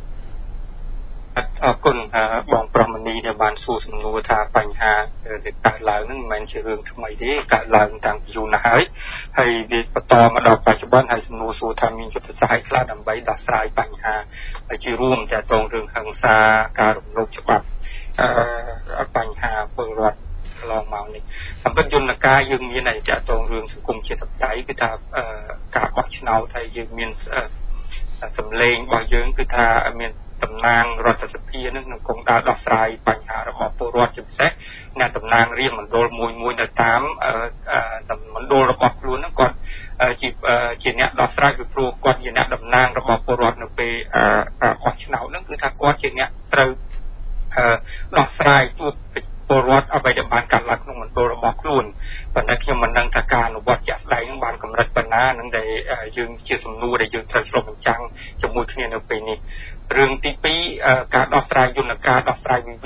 អរគុណបងប្រុសមនីដែលបានសួរសំណួរថាបញ្ហាដែលកើតឡើងហ្នឹងមិនមែនជារឿងថ្មីទេកើតឡើងតាំងពីយូរណាស់ហើយហើយវាបន្តមកដល់បច្ចុប្បន្នហើយសំណួរសួរថាមានយុទ្ធសាស្ត្រខ្លះដើម្បីដោះស្រាយបញ្ហាជារួមទាក់ទងរឿងហិង្សាការរំលោភច្បាប់អឺបញ្ហាពលរដ្ឋកន្លងមកនេះសម្រាប់យន្តការយើងមានតែទាក់ទងរឿងសង្គមជាតិបតៃគឺថាការបោះឆ្នោតហើយយើងមានសម្លេងរបស់យើងគឺថាមានតំណាងរដ្ឋសភានឹងនឹងគង់ដើរដោះស្រាយបញ្ហារបស់ពលរដ្ឋជាពិសេសអ្នកតំណាងរាជមណ្ឌលមួយមួយនៅតាមមណ្ឌលរបស់ខ្លួនហ្នឹងគាត់ជាជាអ្នកដោះស្រាយពីព្រោះគាត់ជាអ្នកតំណាងរបស់ពលរដ្ឋនៅពេលបោះឆ្នោតហ្នឹងគឺថាគាត់ជាអ្នកត្រូវដោះស្រាយទូពលរដ្ឋអ្វីដែលបានកាត់ឡើងក្នុងមណ្ឌលរបស់ខ្លួនប៉ុន្តែខ្ញុំមិនដឹងថាការអនុវត្តជាក់ស្ដែងនឹងបានកម្រិតប៉ុណ្ណានឹងដែលយើងជាសំណួរដែលយើងត្រូវឆ្លុះបញ្ចាំងជាមួយគ្នានៅពេលនេះរឿងទីពីរការដោះស្រាយយន្តការដោះស្រាយវិវាទនៅតាម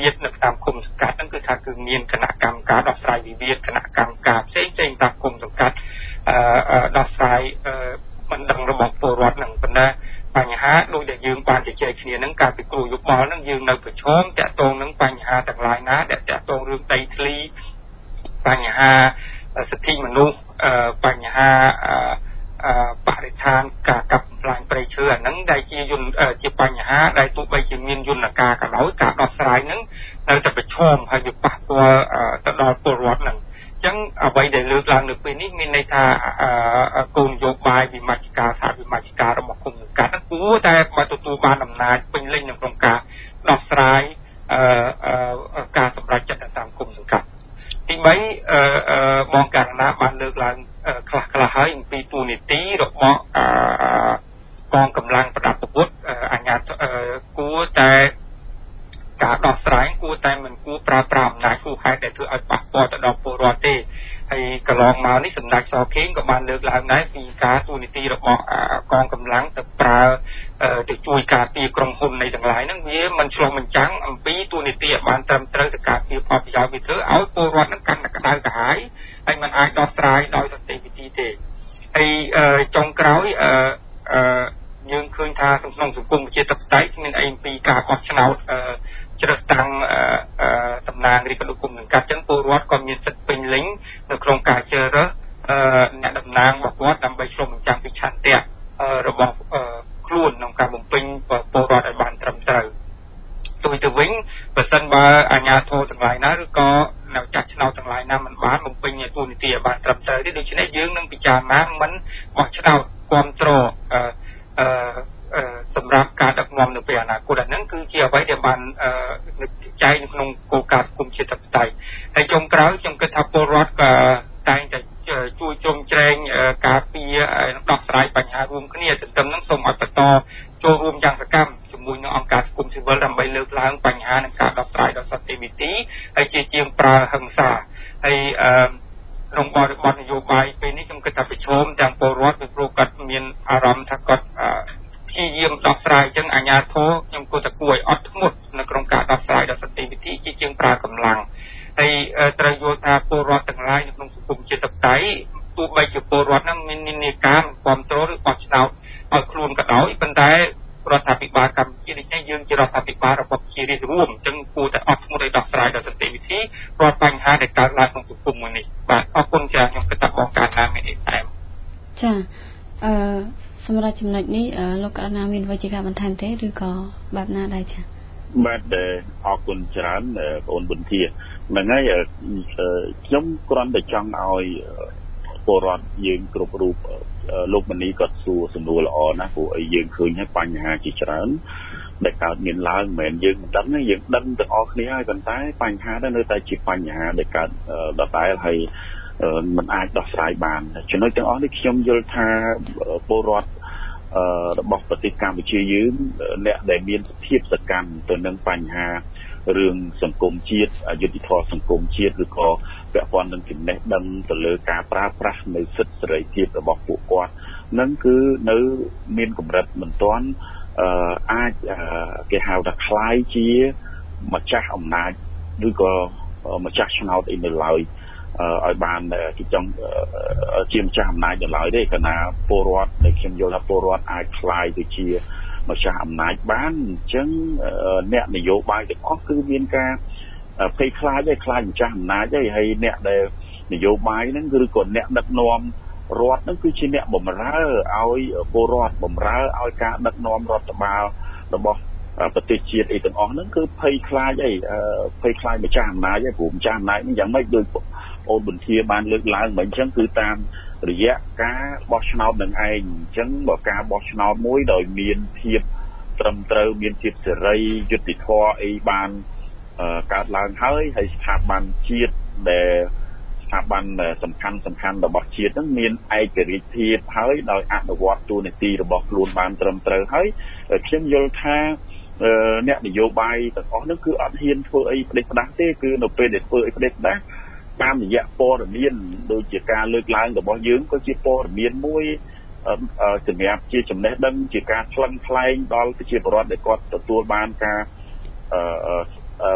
តាមគុំសង្កាត់ហ្នឹងគឺថាគឺមានគណៈកម្មការដោះស្រាយវិវាទគណៈកម្មការផ្សេងផ្សេងតាមគុំសង្កាត់អឺដោះស្រាយអឺបណ្ដឹងរបស់ពលរដ្ឋហ្នឹងប៉ុន្តែបញ្ហាដូចដែលយើងបានជជែកគ្នាហ្នឹងការពិគ្រោះយោបល់ហ្នឹងយើងនៅប្រឈមតាក់ទងនឹងបញ្ហាទាំងឡាយណាដែលតាក់ទងរឿងដីធ្លីបញ្ហាសិទ្ធិមនុស្សបញ្ហាបរិស្ថានការកាប់បំផ្លាញព្រៃឈើអាហ្នឹងដែលជាយន្តជាបញ្ហាដែលទោះបីជាមានយន្តការក៏ដោយការដោះស្រាយហ្នឹងនៅតែប្រឈមហើយវាប៉ះពាល់ទៅដល់ពលរដ្ឋហ្នឹងអញ្ចឹងអ្វីដែលលើកឡើងនៅពេលនេះមានន័យថាគោលនយោបាយវិមជ្ឈការសហវិមជ្ឈការរបស់គុំសង្កាត់ហ្នឹងគួរតែបើទទួលបានអំណាចពេញលេញនៅក្នុងការដោះស្រាយការសម្រេចចិត្តតាមគុំសង្កាត់ទីបីបងករណីបានលើកឡើងខ្លះខ្លះហើយអំពីទូនីតិរបស់កងកម្លាំងប្រដាប់អាវុធអាជ្ញាគួរតែការដោះស្រាយគួរតែមិនគួរប្រើប្រាស់អំណាចហួសហេតុដែលធ្វើឲ្យប៉ះពាល់ទៅដល់ពលរដ្ឋទេហើយកន្លងមកនេះសម្ដេចសខេងក៏បានលើកឡើងដែរពីការទូនីតិរបស់កងកម្លាំងទៅប្រើទៅជួយការពារក្រុមហ៊ុននៃទាំងឡាយហ្នឹងវាមិនឆ្លុះបញ្ចាំងអំពីទូនីតិឲ្យបានត្រឹមត្រូវទៅការពារផលប្រយោជន៍វាធ្វើឲ្យពលរដ្ឋហ្នឹងកាន់តែក្តៅក្រហាយហើយมันអាចដោះស្រាយដោយសន្តិវិធីទេហើយចុងក្រោយអឺយើងឃើញថាក្នុងសង្គមប្រជាធិបតេយ្យគ្មានអីអំពីការបោះឆ្នោតជ្រើសតាំងតំណាងរាស្ត្រគុំសង្កាត់ចឹងពលរដ្ឋក៏មានសិទ្ធិពេញលេញនៅក្នុងការជ្រើសរើសអ្នកតំណាងរបស់គាត់ដើម្បីឆ្លុះបញ្ចាំងពីឆន្ទៈរបស់ខ្លួនក្នុងការបំពេញពលរដ្ឋឲ្យបានត្រឹមត្រូវទុយទៅវិញបើសិនបើអាជ្ញាធរទាំងឡាយណាឬក៏នៅចាស់ឆ្នោតទាំងឡាយណាមិនបានបំពេញទូនីតិឲ្យបានត្រឹមត្រូវទេដូច្នេះយើងនឹងពិចារណាមិនបោះឆ្នោតគ្រប់គ្រងអឺសម្រាប់ការដឹកនាំនៅពេលអនាគតហ្នឹងគឺជាអ្វីដែលបានចែងនៅក្នុងគោលការណ៍សង្គមជាតិបតេយ្យហើយចុងក្រោយខ្ញុំគិតថាពលរដ្ឋក៏តែងតែជួយជ្រោមជ្រែងការពារដោះស្រាយបញ្ហារួមគ្នាទន្ទឹមនឹងសូមឲ្យបន្តចូលរួមយ៉ាងសកម្មជាមួយនឹងអង្គការសង្គមស៊ីវិលដើម្បីលើកឡើងបញ្ហានិងការដោះស្រាយដោយសន្តិវិធីហើយជាជាងប្រើហិង្សាហើយអឺក្នុងបរិបទនយោបាយពេលនេះខ្ញុំគិតថាប្រឈមទាំងពលរដ្ឋពីព្រោះគាត់មានអារម្មណ៍ថាគាត់ព្យាយាមដោះស្រាយអញ្ចឹងអាជ្ញាធរខ្ញុំគិតថាគួរឲ្យអត់ធ្មត់នៅក្នុងការដោះស្រាយដោយសន្តិវិធីជាជាងប្រើកម្លាំងហើយត្រូវយល់ថាពលរដ្ឋទាំងឡាយនៅក្នុងសង្គមជាតិបតេយ្យទោះបីជាពលរដ្ឋហ្នឹងមាននិន្នាការគ្រប់គ្រងឬបោះឆ្នោតឲ្យខ្លួនក៏ដោយប៉ុន្តែរដ្ឋាភិបាលកម្ពុជានេះយើងជារដ្ឋាភិបាលរបស់ប្រជារាស្ត្ររួមអញ្ចឹងគួរតែអត់ធ្មត់ឲ្យដោះស្រាយដោយសន្តិវិធីរាល់បញ្ហាដែលកើតឡើងក្នុងសង្គមមួយនេះបាទអរគុណចា៎ខ្ញុំគិតថាបងការណាមានអីថែមចាអឺសម្រាប់ចំណុចនេះលោកករណាមានវិជ្ជាការបន្ថែមទេឬក៏បែបណាដែរចាបាទអរគុណច្រើនបងអូនប៊ុនធាហ្នឹងហើយខ្ញុំគ្រាន់តែចង់ឲ្យពលរដ្ឋយើងគ្រប់រូបលោកមនីក៏សួរសំណួរល្អណាស់ព្រោះឲ្យយើងឃើញហើយបញ្ហាជាច្រើនដែលកើតមានឡើងមិនមែនយើងមិនដឹងទេយើងដឹងទាំងអស់គ្នាហើយប៉ុន្តែបញ្ហាទៅនៅតែជាបញ្ហាដែលកើតដដែលហើយมันអាចដោះស្រាយបានចំណុចទាំងអស់នេះខ្ញុំយល់ថាពលរដ្ឋរបស់ប្រទេសកម្ពុជាយើងអ្នកដែលមានភាពសកម្មទៅនឹងបញ្ហារឿងសង្គមជាតិអយុត្តិធម៌សង្គមជាតិឬក៏ពាក់ព័ន្ធនឹងចំណេះដឹងទៅលើការប្រើប្រាស់នៅសិទ្ធិសេរីភាពរបស់ពួកគាត់នឹងគឺនៅមានកម្រិតមិនទាន់អាចគេហៅថាคล้ายជាម្ចាស់អំណាចឬក៏ម្ចាស់ឆ្នោតអីនៅឡើយឲ្យបានគេចង់ជាម្ចាស់អំណាចនៅឡើយទេគណៈពលរដ្ឋដែលខ្ញុំយល់ថាពលរដ្ឋអាចคล้ายទៅជាម្ចាស់អំណាចបានអញ្ចឹងអ្នកនយោបាយទាំងអស់គឺមានការភ័យខ្លាចហើយខ្លាចម្ចាស់អំណាចហើយហើយអ្នកដែលនយោបាយហ្នឹងគឺក៏អ្នកដឹកនាំរដ្ឋហ្នឹងគឺជាអ្នកបម្រើឲ្យពលរដ្ឋបម្រើឲ្យការដឹកនាំរដ្ឋបាលរបស់ប្រទេសជាតិអីទាំងអស់ហ្នឹងគឺភ័យខ្លាចហើយភ័យខ្លាចម្ចាស់អំណាចហើយព្រោះម្ចាស់អំណាចហ្នឹងយ៉ាងម៉េចដូចអូនប៊ុនធាបានលើកឡើងមិនអញ្ចឹងគឺតាមរយៈការបោះឆ្នោតនឹងឯងអញ្ចឹងបើការបោះឆ្នោតមួយដោយមានភាពត្រឹមត្រូវមានភាពសេរីយុត្តិធម៌អីបានកើតឡើងហើយហើយស្ថាប័នជាតិដែលស្ថាប័នសំខាន់សំខាន់របស់ជាតិហ្នឹងមានឯករាជ្យភាពហើយដោយអនុវត្តទូនាទីរបស់ខ្លួនបានត្រឹមត្រូវហើយខ្ញុំយល់ថាអ្នកនយោបាយទាំងអស់ហ្នឹងគឺអត់ហ៊ានធ្វើអីផ្ដេសផ្ដាស់ទេគឺនៅពេលដែលធ្វើអីផ្ដេសផ្ដាស់តាមរយៈព័ត៌មានដូចជាការលើកឡើងរបស់យើងក៏ជាព័ត៌មានមួយសម្រាប់ជាចំណេះដឹងជាការថ្លឹងថ្លែងដល់ប្រជាពលរដ្ឋដែលគាត់ទទួលបានការអឺ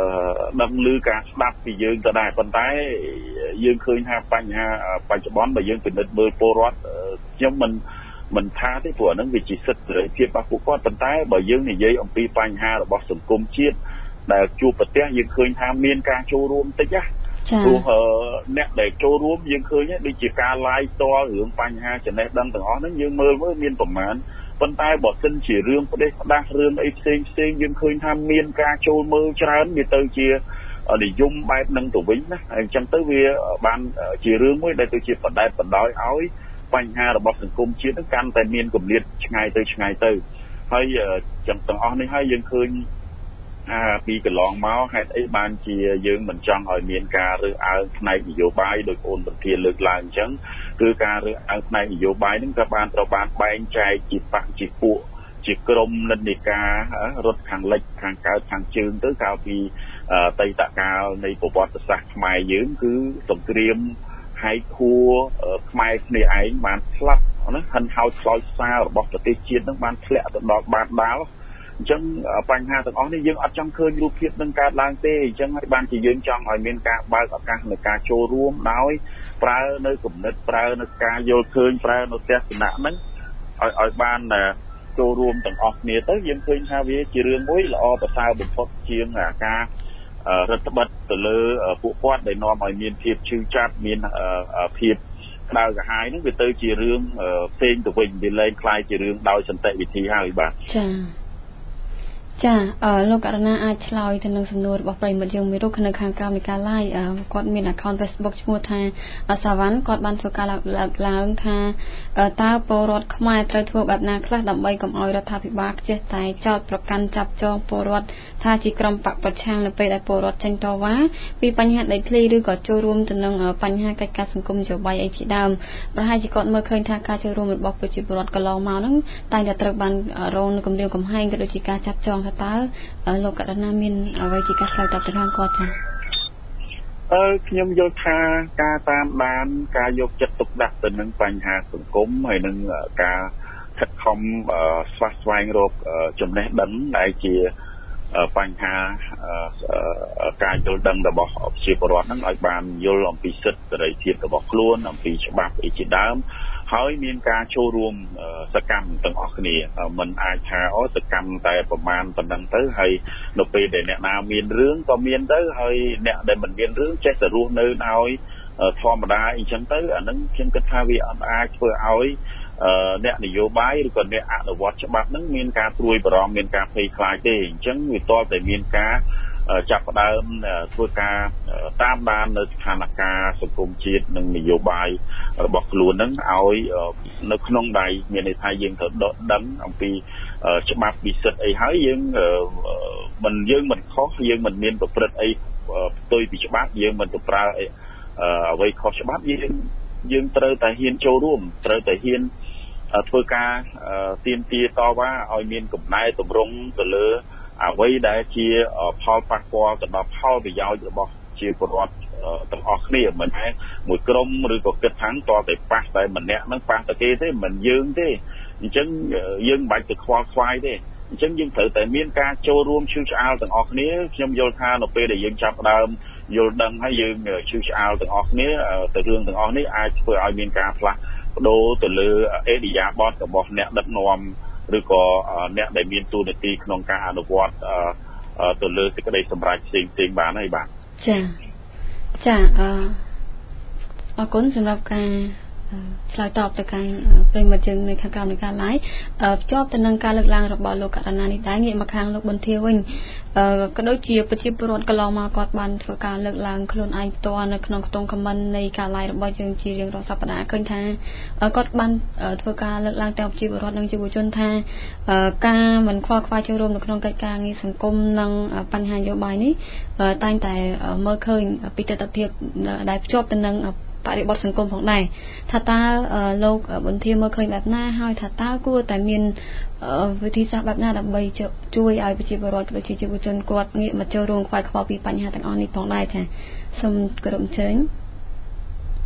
ដឹងឮការស្ដាប់ពីយើងទៅដែរប៉ុន្តែយើងឃើញថាបញ្ហាបច្ចុប្បន្នបើយើងពិនិត្យមើលពលរដ្ឋខ្ញុំមិនមិនថាទេព្រោះអានឹងវាជាសិទ្ធិសេរីភាពរបស់ពួកគាត់ប៉ុន្តែបើយើងនិយាយអំពីបញ្ហារបស់សង្គមជាតិដែលជួបប្រទះយើងឃើញថាមានការចូលរួមតិចណាព្រោះអ្នកដែលចូលរួមយើងឃើញដូចជាការ live ផ្ទាល់រឿងបញ្ហាចំណេះដឹងទាំងអស់ហ្នឹងយើងមើលមើលមានប្រមាណប៉ុន្តែបើសិនជារឿងផ្ដេសផ្ដាស់រឿងអីផ្សេងផ្សេងយើងឃើញថាមានការចូលមើលច្រើនវាទៅជានិយមបែបហ្នឹងទៅវិញណាអញ្ចឹងទៅវាបានជារឿងមួយដែលទៅជាបដែតបណ្ដោយឲ្យបញ្ហារបស់សង្គមជាតិហ្នឹងកាន់តែមានគម្លាតឆ្ងាយទៅឆ្ងាយទៅហើយចឹងទាំងអស់នេះហើយយើងឃើញថាពីកន្លងមកហេតុអីបានជាយើងមិនចង់ឲ្យមានការរើសអើងផ្នែកនយោបាយដោយអូនប្រធានលើកឡើងអញ្ចឹងគឺការរើសអើងផ្នែកនយោបាយហ្នឹងក៏បានត្រូវបានបែងចែកជាបកជាពួកជាក្រុមនិន្នាការរដ្ឋខាងលិចខាងកើតខាងជើងទៅកាលពីអតីតកាលនៃប្រវត្តិសាស្ត្រខ្មែរយើងគឺសង្គ្រាមហែកហួរខ្មែរគ្នាឯងបានផ្លាត់ណាហិនហោចខ្លោចសាររបស់ប្រទេសជាតិនឹងបានធ្លាក់ទៅដល់បាតដាល់អញ្ចឹងបញ្ហាទាំងអស់នេះយើងអត់ចង់ឃើញរូបភាពនឹងកើតឡើងទេអញ្ចឹងហើយបានជាយើងចង់ឲ្យមានការបើកឱកាសនៃការចូលរួមដោយប្រើនៅគំនិតប្រើនៅការយល់ឃើញប្រើនៅទស្សនៈហ្នឹងឲ្យឲ្យបានចូលរួមទាំងអស់គ្នាទៅយើងឃើញថាវាជារឿងមួយល្អប្រសើរបំផុតជាងការរដ្ឋបិទទៅលើពួកគាត់ដែលនាំឲ្យមានភាពឈឺចាប់មានភាពក្តៅក្រហាយហ្នឹងវាទៅជារឿងផ្សេងទៅវិញវាលែងคล้ายជារឿងដោយសន្តិវិធីហើយបាទចាចាអឺលោកករណាអាចឆ្លើយទៅនឹងសំណួររបស់ប្រិយមិត្តយើងមួយរូបនៅខាងក្រោមនៃការ live គាត់មាន account Facebook ឈ្មោះថាសាវ៉ាន់គាត់បានធ្វើការលើកឡើងថាតើពលរដ្ឋខ្មែរត្រូវធ្វើបែបណាខ្លះដើម្បីកុំឲ្យរដ្ឋាភិបាលខ្ជិះតែចោទប្រកាន់ចាប់ចងពលរដ្ឋថាជាក្រុមបកប្រឆាំងនៅពេលដែលពលរដ្ឋចេញតវ៉ាពីបញ្ហាដីធ្លីឬក៏ចូលរួមទៅនឹងបញ្ហាកិច្ចការសង្គមនយោបាយអីជាដើមប្រហែលជាគាត់មើលឃើញថាការចូលរួមរបស់ប្រជាពលរដ្ឋកន្លងមកហ្នឹងតែងតែត្រូវបានរងនឹងគំរាមកំហែងក៏ដូចជាការចាប់ចងតើលោកករណាមានអ្វីជាការឆ្លើយតបទៅខាងគាត់ចា៎អឺខ្ញុំយល់ថាការតាមដានការយកចិត្តទុកដាក់ទៅនឹងបញ្ហាសង្គមហើយនឹងការខិតខំស្វះស្វែងរកចំណេះដឹងដែលជាបញ្ហាការយល់ដឹងរបស់ប្រជាពលរដ្ឋហ្នឹងឲ្យបានយល់អំពីសិទ្ធិសេរីភាពរបស់ខ្លួនអំពីច្បាប់អីជាដើមហើយមានការចូលរួមសកម្មទាំងអស់គ្នាមិនអាចថាអូសកម្មតែប្រមាណប៉ុណ្ណឹងទៅហើយនៅពេលដែលអ្នកណាមានរឿងក៏មានទៅហើយអ្នកដែលមិនមានរឿងចេះតែរស់នៅដោយធម្មតាអីចឹងទៅអានឹងខ្ញុំគិតថាវាអត់អាចធ្វើឲ្យអ្នកនយោបាយឬក៏អ្នកអនុវត្តច្បាប់ហ្នឹងមានការព្រួយបារម្ភមានការភ័យខ្លាចទេអញ្ចឹងវាតតែមានការចាប់ផ្ដើមធ្វើការតាមដាននៅស្ថានភាពសង្គមជាតិនិងនយោបាយរបស់ខ្លួនហ្នឹងឲ្យនៅក្នុងដៃមានន័យថាយើងត្រូវដកដឹងអំពីច្បាប់ពិសិដ្ឋអីហើយយើងមិនយើងមិនខុសយើងមិនមានប្រព្រឹត្តអីផ្ទុយពីច្បាប់យើងមិនទៅប្រើអ្វីខុសច្បាប់យើងយើងត្រូវតែហ៊ានចូលរួមត្រូវតែហ៊ានធ្វើការទាមទារតវ៉ាឲ្យមានកំណែតម្រង់ទៅលើអ្វីដែលជាផលប៉ះពាល់ទៅដល់ផលប្រយោជន៍របស់ជាពលរដ្ឋទាំងអស់គ្នាមិនថាមួយក្រុមឬក៏គិតថាតតែប៉ះតែម្នាក់ហ្នឹងប៉ះតែគេទេមិនយើងទេអញ្ចឹងយើងមិនបាច់ទៅខ្វល់ខ្វាយទេអញ្ចឹងយើងត្រូវតែមានការចូលរួមឈឺឆ្អាលទាំងអស់គ្នាខ្ញុំយល់ថានៅពេលដែលយើងចាប់ផ្ដើមយល់ដឹងហើយយើងឈឺឆ្អាលទាំងអស់គ្នាទៅរឿងទាំងអស់នេះអាចធ្វើឲ្យមានការផ្លាស់ប្ដូរទៅលើអេឌីយ៉ាបតរបស់អ្នកដឹកនាំឬក៏អ្នកដែលមានតួនាទីក្នុងការអនុវត្តទៅលើសេចក្តីសម្រេចផ្សេងផ្សេងបានហើយបាទចាចាអរគុណសម្រាប់ការឆ្លើយតបទៅកាន់ប្រិយមិត្តយើងនៅខាងក្រោមនៃការ live ភ្ជាប់ទៅនឹងការលើកឡើងរបស់លោកករណានេះដែរងាកមកខាងលោកប៊ុនធាវិញក៏ដូចជាប្រជាពលរដ្ឋកន្លងមកគាត់បានធ្វើការលើកឡើងខ្លួនឯងផ្ទាល់នៅក្នុងខ្ទង់ comment នៃការ live របស់យើងជារៀងរាល់សប្តាហ៍ឃើញថាគាត់បានធ្វើការលើកឡើងទាំងប្រជាពលរដ្ឋនិងយុវជនថាការមិនខ្វល់ខ្វាយចូលរួមនៅក្នុងកិច្ចការងារសង្គមនិងបញ្ហានយោបាយនេះតែងតែមើលឃើញពីទស្សនវិជ្ជាដែលភ្ជាប់ទៅនឹងបរិបទសង្គមផងដែរថាតើលោកប៊ុនធាមើលឃើញបែបណាហើយថាតើគួរតែមានវិធីសាស្ត្របែបណាដើម្បីជួយឲ្យប្រជាពលរដ្ឋប្រជាយុវជនគាត់ងាកមកចូលរួមខ្វាយខ្វល់ពីបញ្ហាទាំងអស់នេះផងដែរចាសូមគោរពអញ្ជើញអ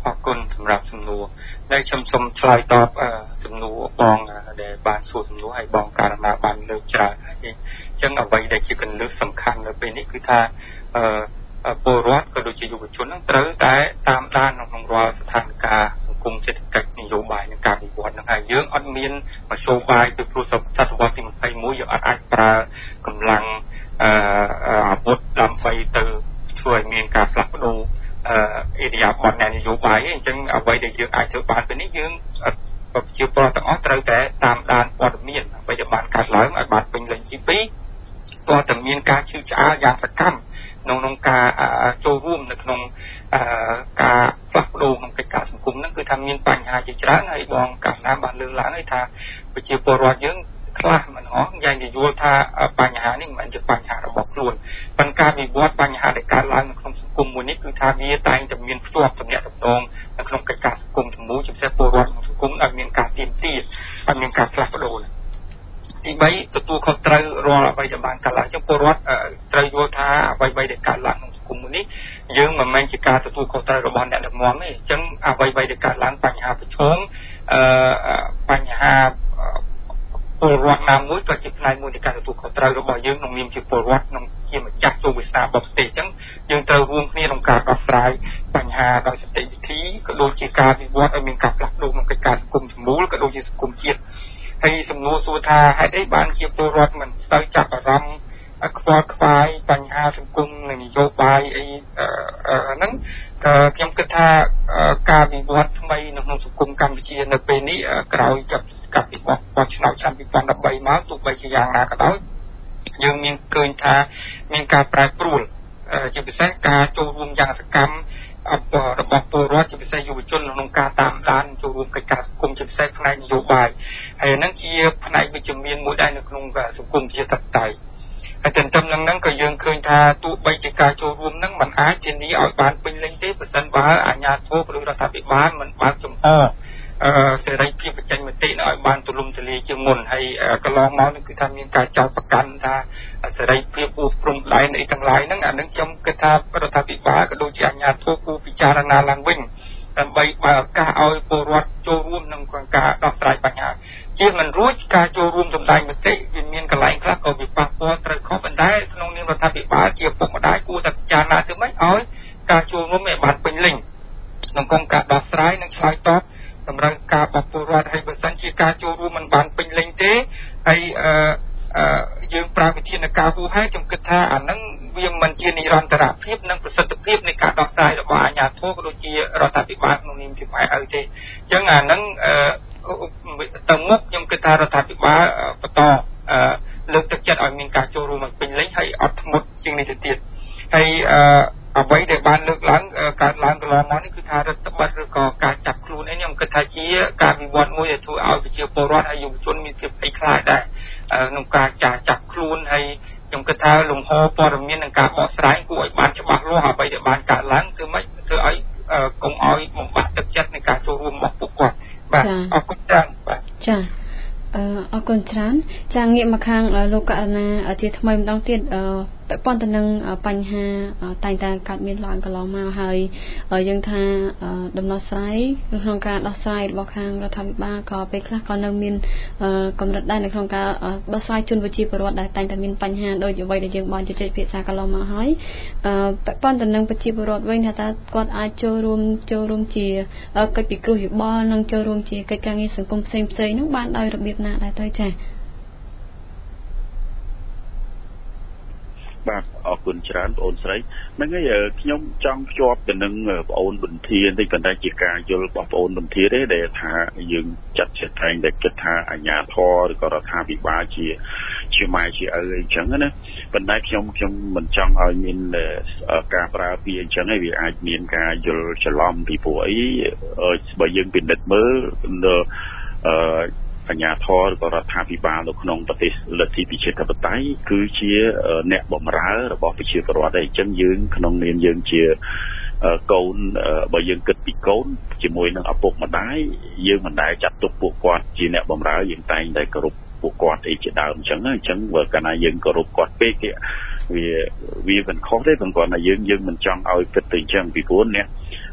អរគុណសម្រាប់សំណួរដែលខ្ញុំសូមឆ្លើយតបសំណួរបងដែលបានសួរសំណួរឲ្យបងករណីបានលើកច្រើនហើយអញ្ចឹងអ្វីដែលជាគន្លឹះសំខាន់នៅពេលនេះគឺថាអឺពលរដ្ឋក៏ដូចជាយុវជននឹងត្រូវតែតាមដានក្នុងរាល់ស្ថានភាពសង្គមសេដ្ឋកិច្ចនយោបាយនិងការវិវត្តនឹងហើយយើងអត់មានមធ្យោបាយពីព្រោះសតវត្សទីยี่สิบเอ็ดយើងអត់អាចប្រើកម្លាំងអឺអាវុធដើម្បីទៅធ្វើឲ្យមានការផ្លាស់ប្ដូរអឺអេរិយាបថនយោបាយអញ្ចឹងអ្វីដែលយើងអាចធ្វើបានពេលនេះយើងប្រជាពលរដ្ឋទាំងអស់ត្រូវតែតាមដានព័ត៌មានអ្វីដែលបានកើតឡើងឲ្យបានពេញលេញទីពីរក៏តែមានការជឿឆ្អាលយ៉ាងសកម្មក្នុងក្នុងការចូលរួមនៅក្នុងការផ្លាស់ប្ដូរក្នុងកិច្ចការសង្គមហ្នឹងគឺថាមានបញ្ហាជាច្រើនហើយបងកាលណាបានលើកឡើងហើយថាប្រជាពលរដ្ឋយើងខ្លះមិនអស់យ៉ាងនិយាយយល់ថាបញ្ហានេះមិនមែនជាបញ្ហារបស់ខ្លួនប៉ុន្តែការវិវត្តបញ្ហាដែលកើតឡើងនៅក្នុងសង្គមមួយនេះគឺថាវាតែងតែមានភ្ជាប់ទំនាក់ទំនងនៅក្នុងកិច្ចការសង្គមទាំងមូលជាពិសេសពលរដ្ឋក្នុងសង្គមឲ្យមានការទៀមទាឲ្យមានការផ្លាស់ប្ដូរទីបីទទួលខុសត្រូវរាល់អ្វីដែលបានកើតឡើងចំពោះរដ្ឋត្រូវយល់ថាអ្វីៗដែលកើតឡើងក្នុងសង្គមនេះយើងមិនមែនជាការទទួលខុសត្រូវរបស់អ្នកដឹកនាំទេអញ្ចឹងអ្វីៗដែលកើតឡើងបញ្ហាប្រឈមអឺបញ្ហាពលរដ្ឋណាមួយក៏ជាផ្នែកមួយនៃការទទួលខុសត្រូវរបស់យើងក្នុងនាមជាពលរដ្ឋក្នុងជាម្ចាស់ចូលវាសនារបស់ប្រទេសអញ្ចឹងយើងត្រូវរួមគ្នាក្នុងការដោះស្រាយបញ្ហាដោយសន្តិវិធីក៏ដូចជាការវិវត្តឲ្យមានការផ្លាស់ប្ដូរក្នុងកិច្ចការសង្គមសមូលក៏ដូចជាសង្គមជាតិហើយសំណួរសួរថាហេតុអីបានជាពលរដ្ឋមិនសូវចាប់អារម្មណ៍ខ្វល់ខ្វាយបញ្ហាសង្គមនិងនយោបាយអីហ្នឹងខ្ញុំគិតថាការវិវត្តថ្មីនៅក្នុងសង្គមកម្ពុជានៅពេលនេះក្រោយចាប់កាប់ពីបោះបោះឆ្នោតឆ្នាំยี่สิบสิบสามមកទោះបីជាយ៉ាងណាក៏ដោយយើងមានឃើញថាមានការប្រែប្រួលជាពិសេសការចូលរួមយ៉ាងសកម្មរបស់ពលរដ្ឋជាពិសេសយុវជនក្នុងការតាមដានចូលរួមកិច្ចការសង្គមជាពិសេសផ្នែកនយោបាយហើយហ្នឹងជាផ្នែកវិជ្ជមានមួយដែរនៅក្នុងសង្គមជាតបតៃហើយទន្ទឹមនឹងហ្នឹងក៏យើងឃើញថាទោះបីជាការចូលរួមហ្នឹងមិនអាចធានាឲ្យបានពេញលេញទេប្រសិនបើអាជ្ញាធរឬរដ្ឋាភិបាលមិនបើកចំហអឺសេរីភាពបញ្ចេញមតិឲ្យបានទូលំទូលាយជាងមុនហើយកន្លងមកនេះគឺថាមានការចោទប្រកាន់ថាសេរីភាពអូសព្រំដែនអីទាំងឡាយហ្នឹងអានឹងខ្ញុំគិតថារដ្ឋាភិបាលក៏ដូចជាអាជ្ញាធរគួរពិចារណាឡើងវិញដើម្បីបើកឱកាសឲ្យពលរដ្ឋចូលរួមក្នុងការដោះស្រាយបញ្ហាជាមិនរួចការចូលរួមសម្ដែងមតិវាមានកន្លែងខ្លះក៏វាប៉ះពាល់ត្រូវខុសប៉ុន្តែក្នុងនាមរដ្ឋាភិបាលជាពុកម្ដាយគួរតែពិចារណាទៅមិនឲ្យការចូលរួមឲ្យបានពេញលេញក្នុងការដោះស្រាយនិងឆ្លើយតបតម្រូវការរបស់ពលរដ្ឋហើយបើសិនជាការចូលរួមមិនបានពេញលេញទេហើយអឺអឺយើងប្រើវិធានការហួសហេតុខ្ញុំគិតថាអានឹងវាមិនជានិរន្តរភាពនិងប្រសិទ្ធភាពនៃការដោះស្រាយរបស់អាជ្ញាធរក៏ដូចជារដ្ឋាភិបាលក្នុងនាមជាផ្នែកអីទេអញ្ចឹងអានឹងអឺទៅមុខខ្ញុំគិតថារដ្ឋាភិបាលបន្តអឺលើកទឹកចិត្តឲ្យមានការចូលរួមពេញលេញហើយអត់ធ្មត់ជាងនេះទៅទៀតហើយអឺអ្វីដែលបានលើកឡើងកើតឡើងកន្លងមកនេះគឺថារដ្ឋបတ်ឬក៏ការចាប់ខ្លួនអីខ្ញុំគិតថាជាការវិវត្តមួយដែលធ្វើឲ្យប្រជាពលរដ្ឋហើយយុវជនមានភាពភ័យខ្លាចដែរក្នុងការចាស់ចាប់ខ្លួនហើយខ្ញុំគិតថាលំហព័ត៌មាននិងការបកស្រាយគួរឲ្យបានច្បាស់លាស់អ្វីដែលបានកើតឡើងគឺមិនធ្វើឲ្យកុំឲ្យបំបត្តិទឹកចិត្តនៃការចូលរួមរបស់ពួកគាត់បាទអរគុណច្រើនបាទចា៎អឺអរគុណច្រើនចាងាកមកខាងលោកករណាជាថ្មីម្ដងទៀតអឺពាក់ព័ន្ធទៅនឹងបញ្ហាតែងតែកើតមានឡើងកន្លងមកហើយយើងថាដំណោះស្រាយក្នុងការដោះស្រាយរបស់ខាងរដ្ឋាភិបាលក៏ពេលខ្លះក៏នៅមានកម្រិតដែរនៅក្នុងការដោះស្រាយជូនប្រជាពលរដ្ឋដែលតែងតែមានបញ្ហាដោយអ្វីដែលយើងបានជជែកភាសាកន្លងមកហើយពាក់ព័ន្ធទៅនឹងប្រជាពលរដ្ឋវិញថាតើគាត់អាចចូលរួមចូលរួមជាកិច្ចពិគ្រោះយោបល់និងចូលរួមជាកិច្ចការងារសង្គមផ្សេងផ្សេងនោះបានដោយរបៀបណាដែរទៅចា៎បាទអរគុណច្រើនបងអូនស្រីហ្នឹងហើយខ្ញុំចង់ភ្ជាប់ទៅនឹងបងអូនបន្ធាបន្តិចប៉ុន្តែជាការយល់របស់បងអូនបន្ធាទេដែលថាយើងចាត់ចិត្តតែងតែគិតថាអាជ្ញាធរឬក៏រដ្ឋាភិបាលជាជាម៉ែជាឪអីចឹងណាប៉ុន្តែខ្ញុំខ្ញុំមិនចង់ឲ្យមានការប្រើពាក្យអញ្ចឹងហើយវាអាចមានការយល់ច្រឡំពីព្រោះអីបើយើងពិនិត្យមើលអឺអាជ្ញាធរឬក៏រដ្ឋាភិបាលនៅក្នុងប្រទេសលទ្ធិប្រជាធិបតេយ្យគឺជាអ្នកបម្រើរបស់ប្រជាពលរដ្ឋឯងចឹងយើងក្នុងនាមយើងជាកូនបើយើងគិតពីកូនជាមួយនឹងឪពុកម្ដាយយើងមិនដែលចាត់ទុកពួកគាត់ជាអ្នកបម្រើយើងតែងតែគោរពពួកគាត់អីជាដើមចឹងអញ្ចឹងបើកាលណាយើងគោរពគាត់ពេកវាវាមិនខុសទេព្រោះគាត់ថាយើងយើងមិនចង់ឲ្យគិតទៅអញ្ចឹងពីព្រោះអ្នក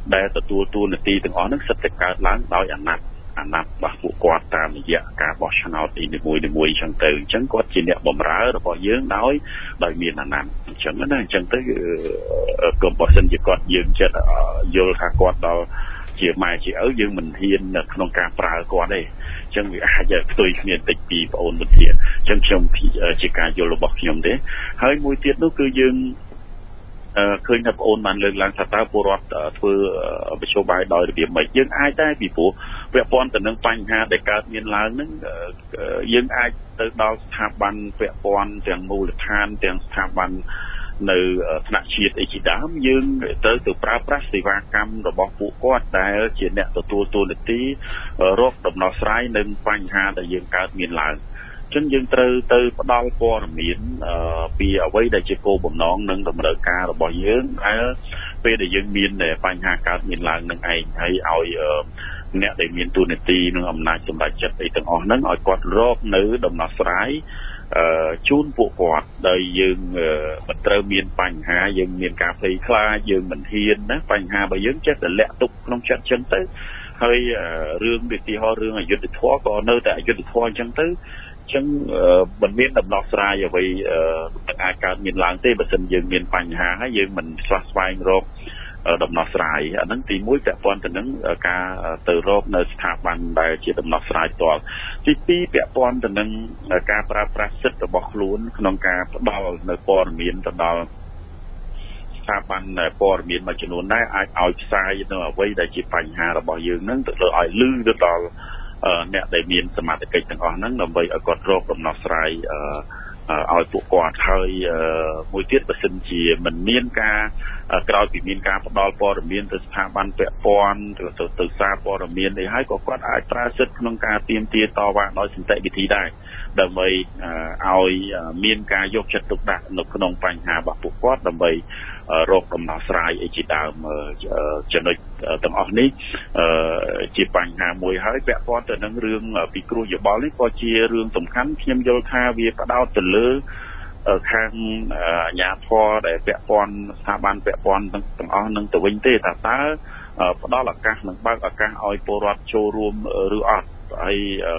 ដែលទទួលតួនាទីទាំងអស់ហ្នឹងសិតតែកើតឡើងដោយអាណត្តិអាណត្តិរបស់ពួកគាត់តាមរយៈការបោះឆ្នោតអីនីមួយៗអញ្ចឹងទៅអញ្ចឹងគាត់ជាអ្នកបម្រើរបស់យើងដោយដោយមានអាណត្តិអញ្ចឹងណាអញ្ចឹងទៅក៏បើសិនជាគាត់យើងចិត្តយល់ថាគាត់ដល់ជាម៉ែជាឪយើងមិនហ៊ាននៅក្នុងការប្រើគាត់ទេអញ្ចឹងវាអាចផ្ទុយគ្នាតិចពីបងអូនវិទ្យាអញ្ចឹងខ្ញុំជាការយល់របស់ខ្ញុំទេហើយមួយទៀតនោះគឺយើងឃើញថាបងអូនបានលើកឡើងថាតើពលរដ្ឋធ្វើមធ្យោបាយដោយរបៀបម៉េចយើងអាចដែរពីព្រោះពាក់ព័ន្ធទៅនឹងបញ្ហាដែលកើតមានឡើងហ្នឹងយើងអាចទៅដល់ស្ថាប័នពាក់ព័ន្ធទាំងមូលដ្ឋានទាំងស្ថាប័ននៅថ្នាក់ជាតិអីជាដើមយើងទៅទៅប្រើប្រាស់សេវាកម្មរបស់ពួកគាត់ដែលជាអ្នកទទួលតួនាទីរកដំណោះស្រាយនឹងបញ្ហាដែលយើងកើតមានឡើងចឹងយើងត្រូវទៅផ្ដល់ព័ត៌មានពីអ្វីដែលជាគោលបំណងនិងតម្រូវការរបស់យើងហើយពេលដែលយើងមានបញ្ហាកើតមានឡើងនឹងឯងហើយឲ្យអ្នកដែលមានតួនាទីនិងអំណាចសម្រេចចិត្តអីទាំងអស់ហ្នឹងឲ្យគាត់រកនៅដំណោះស្រាយជូនពួកគាត់ដោយយើងមិនត្រូវមានបញ្ហាយើងមានការភ័យខ្លាចយើងមិនហ៊ានណាបញ្ហារបស់យើងចេះតែលាក់ទុកក្នុងចិត្តចឹងទៅហើយរឿងឧទាហរណ៍រឿងអយុត្តិធម៌ក៏នៅតែអយុត្តិធម៌ចឹងទៅចឹងមិនមានដំណោះស្រាយអ្វីនឹងអាចកើតមានឡើងទេបើមិនយើងមានបញ្ហាហើយយើងមិនឆ្លាស់ស្វែងរកដំណោះស្រាយអាហ្នឹងទីមួយពាក់ព័ន្ធទៅនឹងការទៅរកនៅស្ថាប័នដែលជាដំណោះស្រាយផ្ទាល់ទីពីរពាក់ព័ន្ធទៅនឹងការប្រើប្រាស់សិទ្ធិរបស់ខ្លួនក្នុងការផ្ដល់នៅព័ត៌មានទៅដល់ស្ថាប័នព័ត៌មានមួយចំនួនដែរអាចឲ្យផ្សាយនៅអ្វីដែលជាបញ្ហារបស់យើងហ្នឹងទៅឲ្យលឺទៅដល់អ្នកដែលមានសមត្ថកិច្ចទាំងអស់ហ្នឹងដើម្បីឲ្យគាត់រកដំណោះស្រាយឲ្យពួកគាត់ហើយមួយទៀតបើសិនជាមិនមានការក្រោយពីមានការផ្ដល់ព័ត៌មានទៅស្ថាប័នពាក់ព័ន្ធទៅទៅសារព័ត៌មាននេះហើយក៏គាត់អាចប្រើសិទ្ធិក្នុងការទាមទារតវ៉ាដោយសន្តិវិធីដែរដើម្បីឲ្យមានការយកចិត្តទុកដាក់នៅក្នុងបញ្ហារបស់ពួកគាត់ដើម្បីរកដំណោះស្រាយអីជាដើមចំណុចទាំងអស់នេះជាបញ្ហាមួយហើយពាក់ព័ន្ធទៅនឹងរឿងពិគ្រោះយោបល់នេះក៏ជារឿងសំខាន់ខ្ញុំយល់ថាវាផ្ដោតទៅលើខាងអាជ្ញាធរដែលពាក់ព័ន្ធស្ថាប័នពាក់ព័ន្ធទាំងអស់នឹងទៅវិញទេថាតើផ្ដល់ឱកាសនឹងបើកឱកាសឲ្យពលរដ្ឋចូលរួមឬអត់ហើយ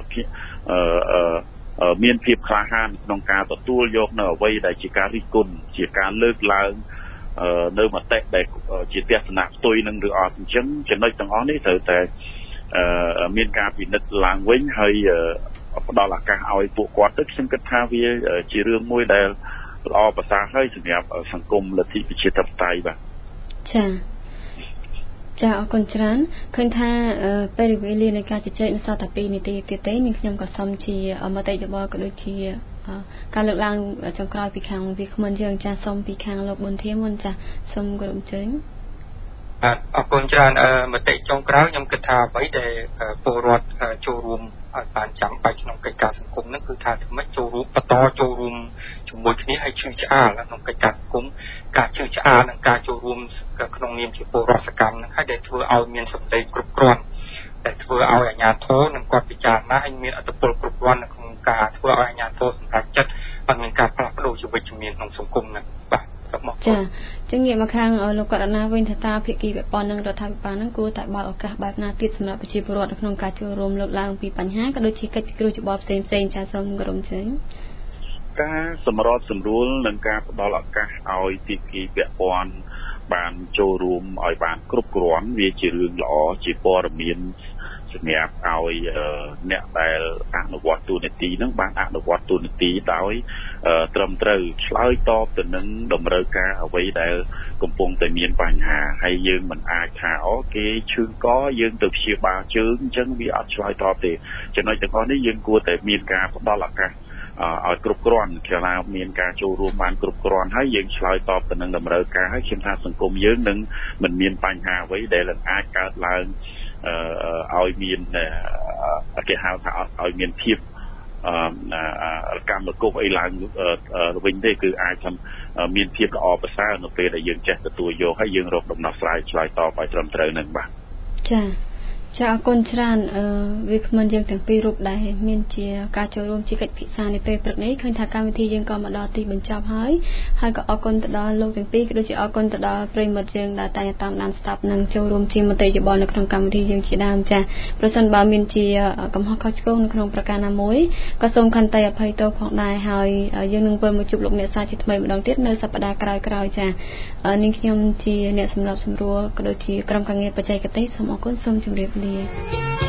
មានភាពក្លាហានក្នុងការទទួលយកនៅអ្វីដែលជាការរិះគន់ជាការលើកឡើងនៅមតិដែលជាទស្សនៈផ្ទុយនឹងឬអត់អញ្ចឹងចំណុចទាំងអស់នេះត្រូវតែមានការពិនិត្យឡើងវិញហើយផ្ដល់ឱកាសឲ្យពួកគាត់ទៅខ្ញុំគិតថាវាជារឿងមួយដែលល្អប្រសើរហើយសម្រាប់សង្គមលទ្ធិប្រជាធិបតេយ្យបាទចា៎ចាអរគុណច្រើនឃើញថាពេលវេលានៃការជជែកនៅសល់តែពីរនាទីទៀតទេនាងខ្ញុំក៏សូមជាមតិយោបល់ក៏ដូចជាការលើកឡើងចុងក្រោយពីខាងវាគ្មិនយើងចាសូមពីខាងលោកប៊ុនធាមុនចាសូមគោរពអញ្ជើញបាទអរគុណច្រើនមតិចុងក្រោយខ្ញុំគិតថាអ្វីដែលពលរដ្ឋចូលរួមឲ្យបានចាំបាច់ក្នុងកិច្ចការសង្គមហ្នឹងគឺថាធ្វើម៉េចចូលរួមបន្តចូលរួមជាមួយគ្នាឲ្យជឿឆ្អាលក្នុងកិច្ចការសង្គមការជឿឆ្អាលនិងការចូលរួមក្នុងនាមជាពលរដ្ឋសកម្មហ្នឹងហើយដែលធ្វើឲ្យមានសម្លេងគ្រប់គ្រាន់ដែលធ្វើឲ្យអាជ្ញាធរនិងគាត់ពិចារណាឲ្យមានអត្តពលគ្រប់គ្រាន់នៅក្នុងការធ្វើឲ្យអាជ្ញាធរសម្រេចចិត្តឲ្យមានការផ្លាស់ប្ដូរជីវិតជំនាញក្នុងសង្គមហ្នឹងបាទសូមអរគុណចាចឹងងាកមកខាងលោកករណាវិញថាតើភាគីពាក់ព័ន្ធនឹងរដ្ឋាភិបាលហ្នឹងគួរតែបើកឱកាសបែបណាទៀតសម្រាប់ប្រជាពលរដ្ឋនៅក្នុងការចូលរួមលើកឡើងពីបញ្ហាក៏ដូចជាកិច្ចពិគ្រោះយោបល់ផ្សេងៗចាសូមគោរពជើញការសម្របសម្រួលនិងការផ្ដល់ឱកាសឲ្យភាគីពាក់ព័ន្ធបានចូលរួមឲ្យបានគ្រប់គ្រាន់វាជារឿងល្អជាព័ត៌មានសម្រាប់ឲ្យអ្នកដែលអនុវត្តទូនាទីនឹងបានអនុវត្តទូនាទីដោយត្រឹមត្រូវឆ្លើយតបទៅនឹងតម្រូវការអ្វីដែលកំពុងតែមានបញ្ហាហើយយើងមិនអាចថាអូគេឈឺកយើងទៅព្យាបាលជើងអញ្ចឹងវាអត់ឆ្លើយតបទេចំណុចទាំងអស់នេះយើងគួរតែមានការផ្ដល់ឱកាសឲ្យគ្រប់គ្រាន់គឺថាមានការចូលរួមបានគ្រប់គ្រាន់ហើយយើងឆ្លើយតបទៅនឹងតម្រូវការហើយខ្ញុំថាសង្គមយើងនឹងមិនមានបញ្ហាអ្វីដែលអាចកើតឡើងឲ្យមានគេហៅថាឲ្យមានភាពកម្មគុកអីឡើងវិញទេគឺអាចមានភាពល្អប្រសើរនៅពេលដែលយើងចេះទទួលយកហើយយើងរកដំណោះស្រាយឆ្លើយតបឲ្យត្រឹមត្រូវនឹងបាទចាចាអរគុណច្រើនអឺវាគ្មិនយើងទាំងពីររូបដែរមានជាការចូលរួមជាកិច្ចពិសានាពេលព្រឹកនេះឃើញថាកម្មវិធីយើងក៏មកដល់ទីបញ្ចប់ហើយហើយក៏អរគុណទៅដល់លោកទាំងពីរក៏ដូចជាអរគុណទៅដល់ប្រិយមិត្តយើងដែលតែងតាមដានស្ដាប់និងចូលរួមជាមតិយោបល់នៅក្នុងកម្មវិធីយើងជាដើមចាប្រសិនបើមានជាកំហុសខុសឆ្គងនៅក្នុងប្រការណាមួយក៏សូមខន្តីអភ័យទោសផងដែរហើយយើងនឹងវិលមកជួបលោកអ្នកសាជាថ្មីម្ដងទៀតនៅសប្តាហ៍ក្រោយៗចានាងខ្ញុំជាអ្នកសម្របសម្រួលក៏ដូចជាក្រុមការងារបច្ចេកទេសសូមអរគុណសូមជម្រាបលា